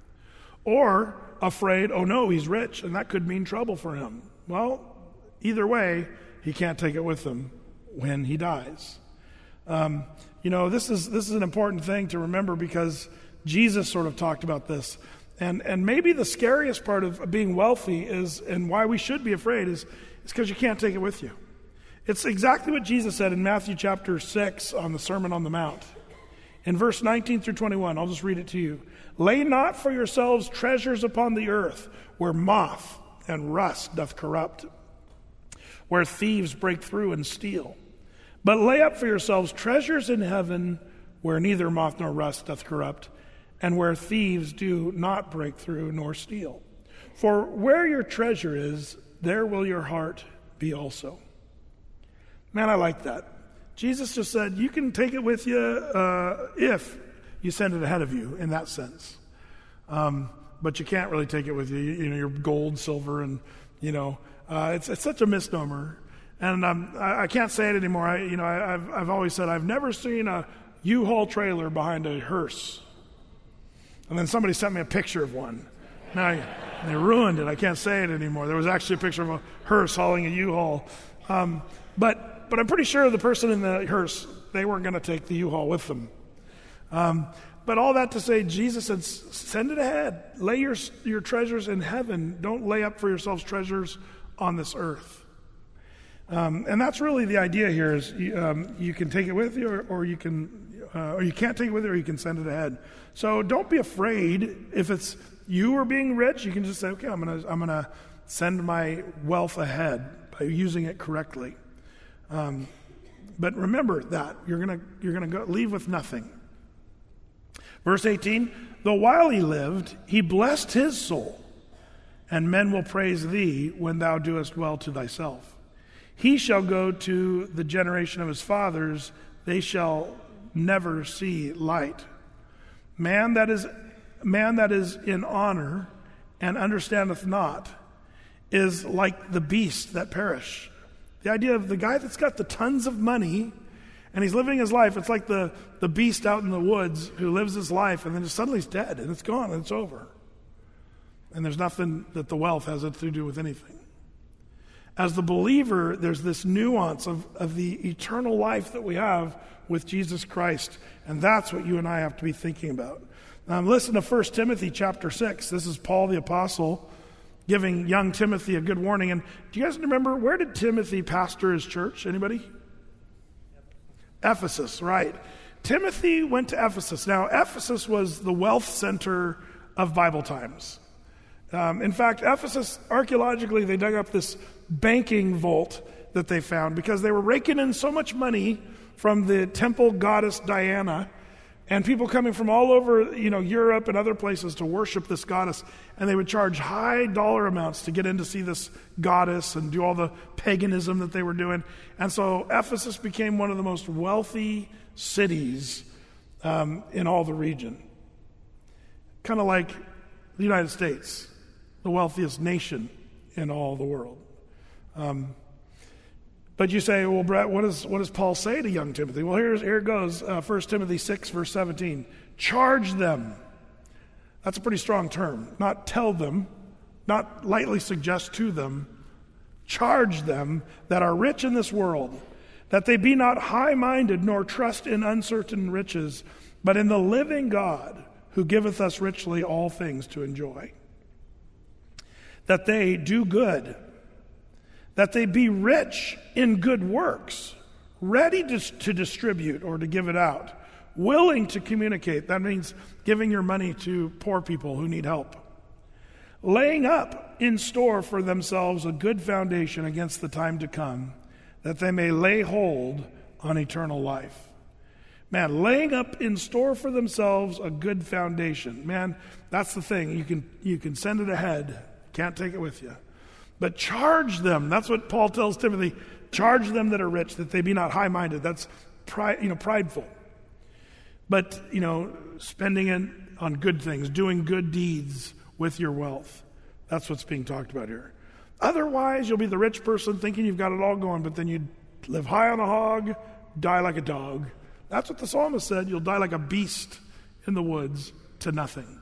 Or afraid, oh no, he's rich, and that could mean trouble for him. Well, either way, he can't take it with him when he dies. Um, you know, this is this is an important thing to remember, because Jesus sort of talked about this. And and maybe the scariest part of being wealthy is, and why we should be afraid, is is because you can't take it with you. It's exactly what Jesus said in Matthew chapter six on the Sermon on the Mount. In verse nineteen through twenty-one, I'll just read it to you. "Lay not for yourselves treasures upon the earth, where moth and rust doth corrupt, where thieves break through and steal. But lay up for yourselves treasures in heaven, where neither moth nor rust doth corrupt, and where thieves do not break through nor steal. For where your treasure is, there will your heart be also." Man, I like that. Jesus just said, you can take it with you uh, if you send it ahead of you, in that sense. Um, but you can't really take it with you. You, you know, your gold, silver, and, you know, uh, it's, it's such a misnomer. And um, I, I can't say it anymore. I, you know, I, I've, I've always said I've never seen a U-Haul trailer behind a hearse. And then somebody sent me a picture of one. Now they ruined it. I can't say it anymore. There was actually a picture of a hearse hauling a U-Haul. Um, but but I'm pretty sure the person in the hearse, they weren't going to take the U-Haul with them. Um, but all that to say, Jesus said, send it ahead. Lay your your treasures in heaven. Don't lay up for yourselves treasures on this earth. Um, and that's really the idea here, is um, you can take it with you, or, or you can, uh, or you can't take it with you, or you can send it ahead. So don't be afraid. If it's you are being rich, you can just say, okay, I'm gonna I'm gonna send my wealth ahead by using it correctly. Um, but remember that you're gonna you're gonna go, leave with nothing. Verse eighteen: "Though while he lived, he blessed his soul, and men will praise thee when thou doest well to thyself. He shall go to the generation of his fathers; they shall never see light. Man that is man that is in honor and understandeth not is like the beast that perish." The idea of the guy that's got the tons of money and he's living his life, it's like the, the beast out in the woods who lives his life and then just suddenly he's dead and it's gone and it's over. And there's nothing that the wealth has to do with anything. As the believer, there's this nuance of, of the eternal life that we have with Jesus Christ. And that's what you and I have to be thinking about. Now, listen to First Timothy chapter six. This is Paul the Apostle giving young Timothy a good warning. And do you guys remember, where did Timothy pastor his church? Anybody? Ephesus, right. Timothy went to Ephesus. Now, Ephesus was the wealth center of Bible times. Um, in fact, Ephesus, archaeologically, they dug up this banking vault that they found because they were raking in so much money from the temple goddess Diana, and people coming from all over, you know, Europe and other places to worship this goddess, and they would charge high dollar amounts to get in to see this goddess and do all the paganism that they were doing. And so Ephesus became one of the most wealthy cities um, in all the region. Kind of like the United States, the wealthiest nation in all the world. Um, but you say, well, Brett, what, is, what does Paul say to young Timothy? Well, here's, here it goes, uh, First Timothy six, verse seventeen. Charge them. That's a pretty strong term. Not tell them, not lightly suggest to them. Charge them that are rich in this world, that they be not high-minded, nor trust in uncertain riches, but in the living God, who giveth us richly all things to enjoy. That they do good, that they be rich in good works, ready to, to distribute or to give it out, willing to communicate. That means giving your money to poor people who need help. Laying up in store for themselves a good foundation against the time to come, that they may lay hold on eternal life. Man, laying up in store for themselves a good foundation. Man, that's the thing. You can you can send it ahead. Can't take it with you. But charge them. That's what Paul tells Timothy. Charge them that are rich, that they be not high-minded. That's pride, you know, prideful. But, you know, spending it on good things, doing good deeds with your wealth. That's what's being talked about here. Otherwise, you'll be the rich person thinking you've got it all going, but then you live high on a hog, die like a dog. That's what the psalmist said. You'll die like a beast in the woods to nothing.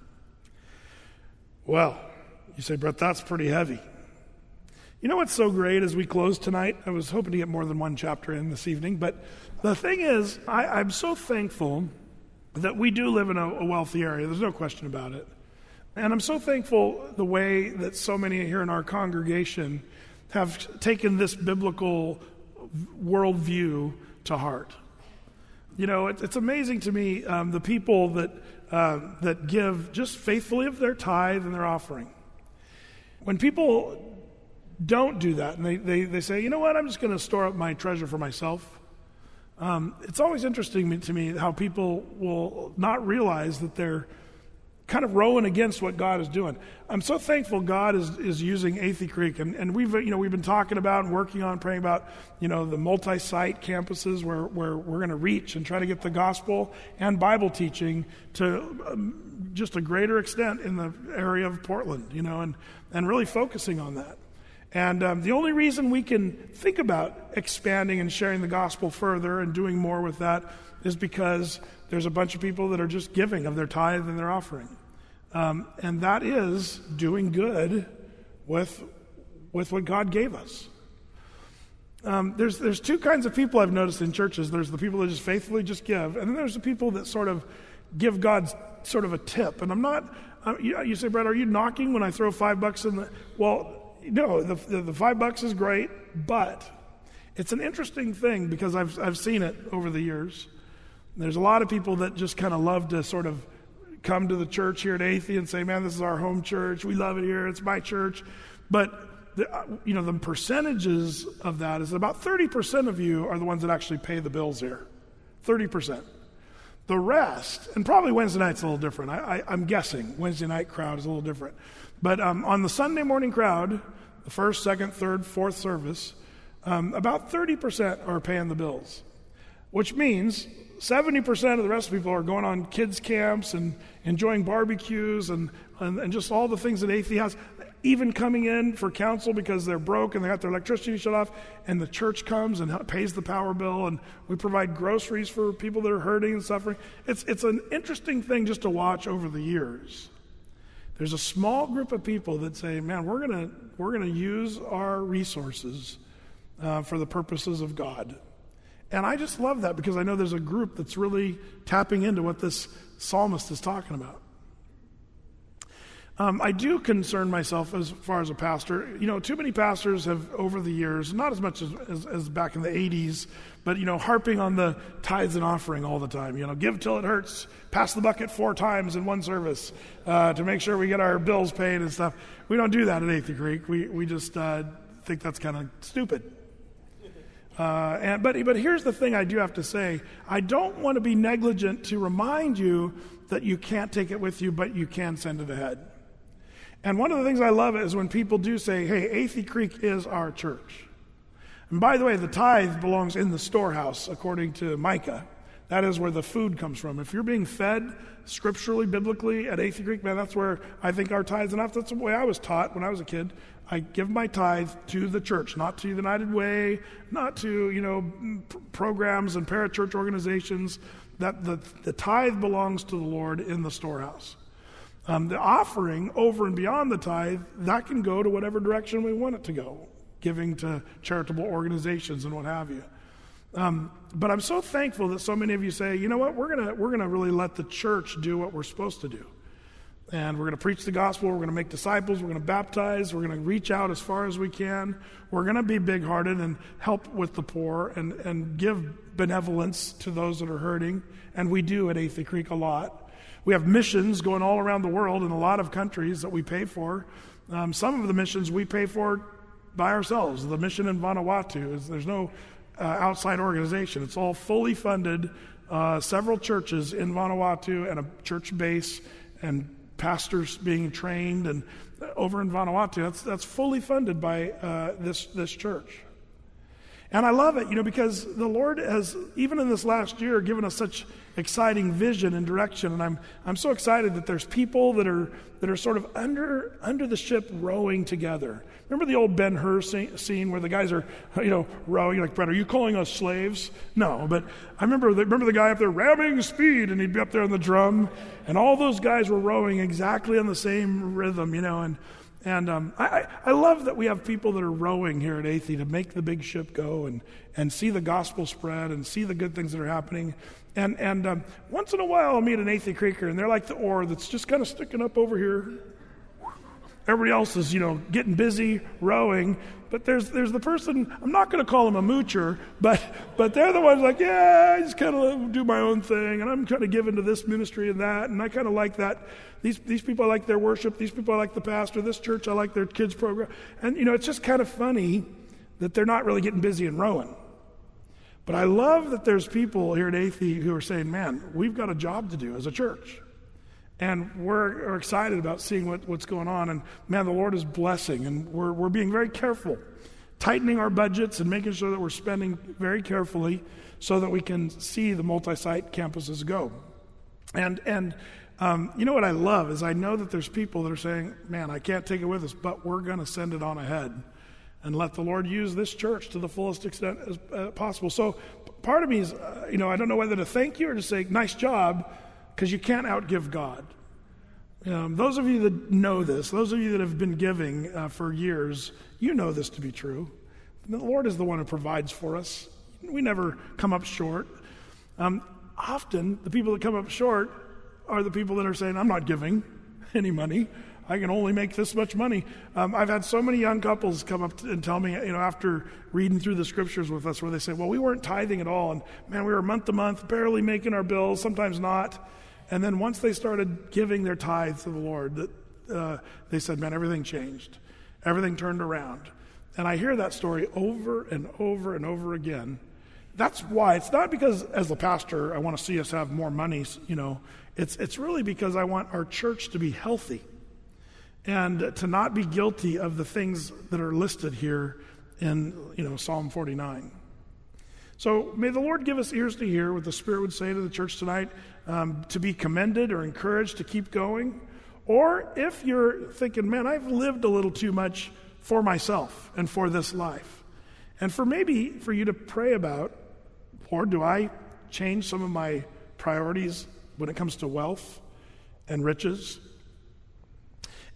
Well, you say, Brett, that's pretty heavy. You know what's so great as we close tonight? I was hoping to get more than one chapter in this evening, but the thing is, I, I'm so thankful that we do live in a, a wealthy area. There's no question about it. And I'm so thankful the way that so many here in our congregation have taken this biblical worldview to heart. You know, it, it's amazing to me, um, the people that uh, that give just faithfully of their tithe and their offering. When people don't do that, and they, they, they say, you know what, I'm just going to store up my treasure for myself. Um, it's always interesting to me how people will not realize that they're kind of rowing against what God is doing. I'm so thankful God is, is using Athey Creek, and, and we've you know we've been talking about and working on praying about you know the multi-site campuses where, where we're going to reach and try to get the gospel and Bible teaching to um, just a greater extent in the area of Portland, you know, and, and really focusing on that. And um, the only reason we can think about expanding and sharing the gospel further and doing more with that is because there's a bunch of people that are just giving of their tithe and their offering. Um, and that is doing good with, with what God gave us. Um, there's there's two kinds of people I've noticed in churches. There's the people that just faithfully just give, and then there's the people that sort of give God sort of a tip. And I'm not, uh, you, you say, Brett, are you knocking when I throw five bucks in the, well, no, the, the the five bucks is great, but it's an interesting thing because I've I've seen it over the years. There's a lot of people that just kind of love to sort of come to the church here at Athey and say, man, this is our home church. We love it here. It's my church. But, the, you know, the percentages of that is about thirty percent of you are the ones that actually pay the bills here. thirty percent. The rest, and probably Wednesday night's a little different. I, I, I'm guessing Wednesday night crowd is a little different. But um, on the Sunday morning crowd, the first, second, third, fourth service, um, about thirty percent are paying the bills, which means seventy percent of the rest of the people are going on kids' camps and enjoying barbecues and, and, and just all the things that Athey has, even coming in for counsel because they're broke and they got their electricity shut off, and the church comes and pays the power bill, and we provide groceries for people that are hurting and suffering. It's, it's an interesting thing just to watch over the years. There's a small group of people that say, man, we're going to we're going to use our resources uh, for the purposes of God. And I just love that because I know there's a group that's really tapping into what this psalmist is talking about. Um, I do concern myself as far as a pastor. You know, too many pastors have, over the years, not as much as, as, as back in the eighties, but, you know, harping on the tithes and offering all the time. You know, give till it hurts, pass the bucket four times in one service uh, to make sure we get our bills paid and stuff. We don't do that at Athey Creek. We, we just uh, think that's kind of stupid. Uh, and, but, but here's the thing I do have to say. I don't want to be negligent to remind you that you can't take it with you, but you can send it ahead. And one of the things I love is when people do say, hey, Athey Creek is our church. And by the way, the tithe belongs in the storehouse, according to Micah. That is where the food comes from. If you're being fed scripturally, biblically at Athey Creek, man, that's where I think our tithes enough. That's the way I was taught when I was a kid. I give my tithe to the church, not to the United Way, not to, you know, p- programs and parachurch organizations. That the, the tithe belongs to the Lord in the storehouse. Um, the offering over and beyond the tithe, that can go to whatever direction we want it to go, giving to charitable organizations and what have you. Um, but I'm so thankful that so many of you say, you know what, we're gonna we're gonna really let the church do what we're supposed to do. And we're going to preach the gospel, we're going to make disciples, we're going to baptize, we're going to reach out as far as we can. We're going to be big-hearted and help with the poor and, and give benevolence to those that are hurting. And we do at Athey Creek a lot. We have missions going all around the world in a lot of countries that we pay for. Um, some of the missions we pay for by ourselves. The mission in Vanuatu, is there's no uh, outside organization. It's all fully funded, uh, several churches in Vanuatu and a church base and pastors being trained, and over in Vanuatu, that's that's fully funded by uh, this this church. And I love it, you know, because the Lord has, even in this last year, given us such exciting vision and direction. And I'm I'm so excited that there's people that are that are sort of under under the ship rowing together. Remember the old Ben-Hur scene where the guys are, you know, rowing? Like, Brett, are you calling us slaves? No, but I remember the, remember the guy up there ramming speed, and he'd be up there on the drum, and all those guys were rowing exactly on the same rhythm, you know. And and um, I I love that we have people that are rowing here at Athey to make the big ship go and and see the gospel spread and see the good things that are happening. And and um, once in a while I'll meet an Athey Creeker, and they're like the oar that's just kind of sticking up over here. Everybody else is, you know, getting busy rowing, but there's there's the person, I'm not going to call him a moocher, but but they're the ones like, yeah, I just kind of do my own thing, and I'm kind of given to this ministry and that, and I kind of like that. These these people, I like their worship. These people, I like the pastor. This church, I like their kids program. And, you know, it's just kind of funny that they're not really getting busy and rowing. But I love that there's people here at Athey who are saying, man, we've got a job to do as a church. And we're, we're excited about seeing what, what's going on. And, man, the Lord is blessing. And we're we're being very careful, tightening our budgets and making sure that we're spending very carefully so that we can see the multi-site campuses go. And, and um, you know what I love is I know that there's people that are saying, man, I can't take it with us, but we're going to send it on ahead and let the Lord use this church to the fullest extent as uh, possible. So part of me is, uh, you know, I don't know whether to thank you or to say, nice job, because you can't outgive God. Um, those of you that know this, those of you that have been giving uh, for years, you know this to be true. The Lord is the one who provides for us. We never come up short. Um, often, the people that come up short are the people that are saying, I'm not giving any money. I can only make this much money. Um, I've had so many young couples come up and tell me, you know, after reading through the scriptures with us, where they say, well, we weren't tithing at all. And, man, we were month to month, barely making our bills, sometimes not. And then once they started giving their tithes to the Lord, that uh, they said, man, everything changed. Everything turned around. And I hear that story over and over and over again. That's why. It's not because, as the pastor, I want to see us have more money, you know. It's it's really because I want our church to be healthy and to not be guilty of the things that are listed here in, you know, Psalm forty-nine. So may the Lord give us ears to hear what the Spirit would say to the church tonight, um, to be commended or encouraged to keep going. Or if you're thinking, man, I've lived a little too much for myself and for this life. And for maybe for you to pray about, Lord, do I change some of my priorities when it comes to wealth and riches?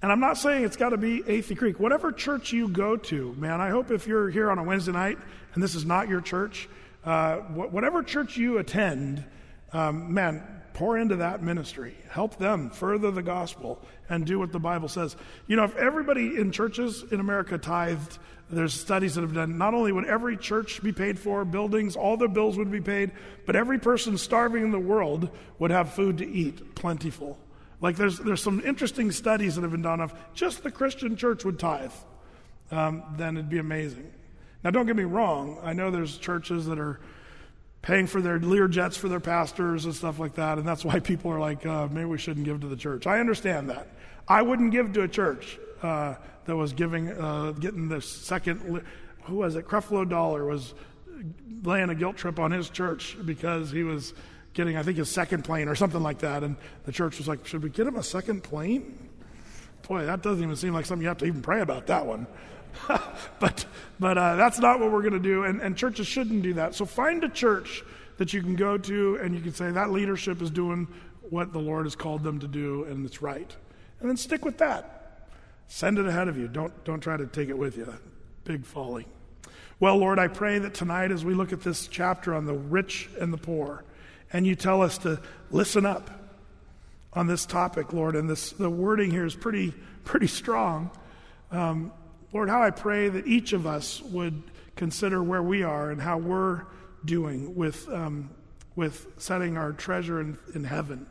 And I'm not saying it's got to be Athey Creek. Whatever church you go to, man, I hope if you're here on a Wednesday night and this is not your church, uh, wh- whatever church you attend, um, man, pour into that ministry. Help them further the gospel and do what the Bible says. You know, if everybody in churches in America tithed, there's studies that have done, not only would every church be paid for, buildings, all their bills would be paid, but every person starving in the world would have food to eat, plentiful. Like there's there's some interesting studies that have been done of just the Christian church would tithe. Um, then it'd be amazing. Now, don't get me wrong. I know there's churches that are paying for their Lear jets for their pastors and stuff like that, and that's why people are like, uh, maybe we shouldn't give to the church. I understand that. I wouldn't give to a church uh, that was giving, uh, getting the second, who was it? Creflo Dollar was laying a guilt trip on his church because he was getting, I think, his second plane or something like that, and the church was like, should we get him a second plane? Boy, that doesn't even seem like something you have to even pray about, that one. but but uh, that's not what we're going to do, and, and churches shouldn't do that. So find a church that you can go to and you can say that leadership is doing what the Lord has called them to do and it's right. And then stick with that. Send it ahead of you. Don't, don't try to take it with you. Big folly. Well, Lord, I pray that tonight as we look at this chapter on the rich and the poor, and you tell us to listen up on this topic, Lord, and this the wording here is pretty pretty strong. Um, Lord, how I pray that each of us would consider where we are and how we're doing with um, with setting our treasure in, in heaven.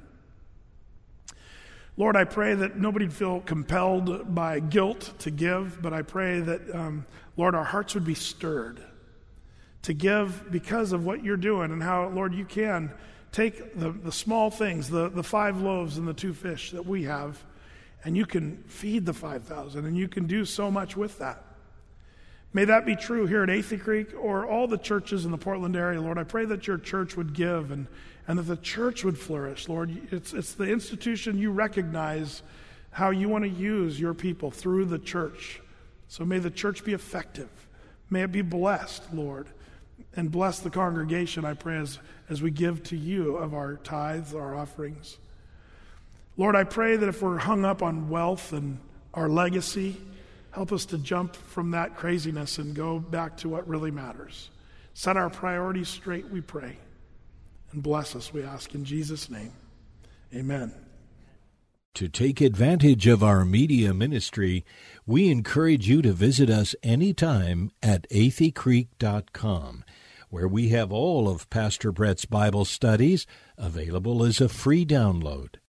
Lord, I pray that nobody'd feel compelled by guilt to give, but I pray that, um, Lord, our hearts would be stirred to give because of what you're doing and how, Lord, you can take the, the small things, the, the five loaves and the two fish that we have, and you can feed the five thousand, and you can do so much with that. May that be true here at Athey Creek or all the churches in the Portland area, Lord. I pray that your church would give and, and that the church would flourish, Lord. It's, it's the institution you recognize how you want to use your people through the church. So may the church be effective. May it be blessed, Lord. And bless the congregation, I pray, as, as we give to you of our tithes, our offerings. Lord, I pray that if we're hung up on wealth and our legacy, help us to jump from that craziness and go back to what really matters. Set our priorities straight, we pray. And bless us, we ask in Jesus' name. Amen. To take advantage of our media ministry, we encourage you to visit us anytime at athey creek dot com, where we have all of Pastor Brett's Bible studies available as a free download.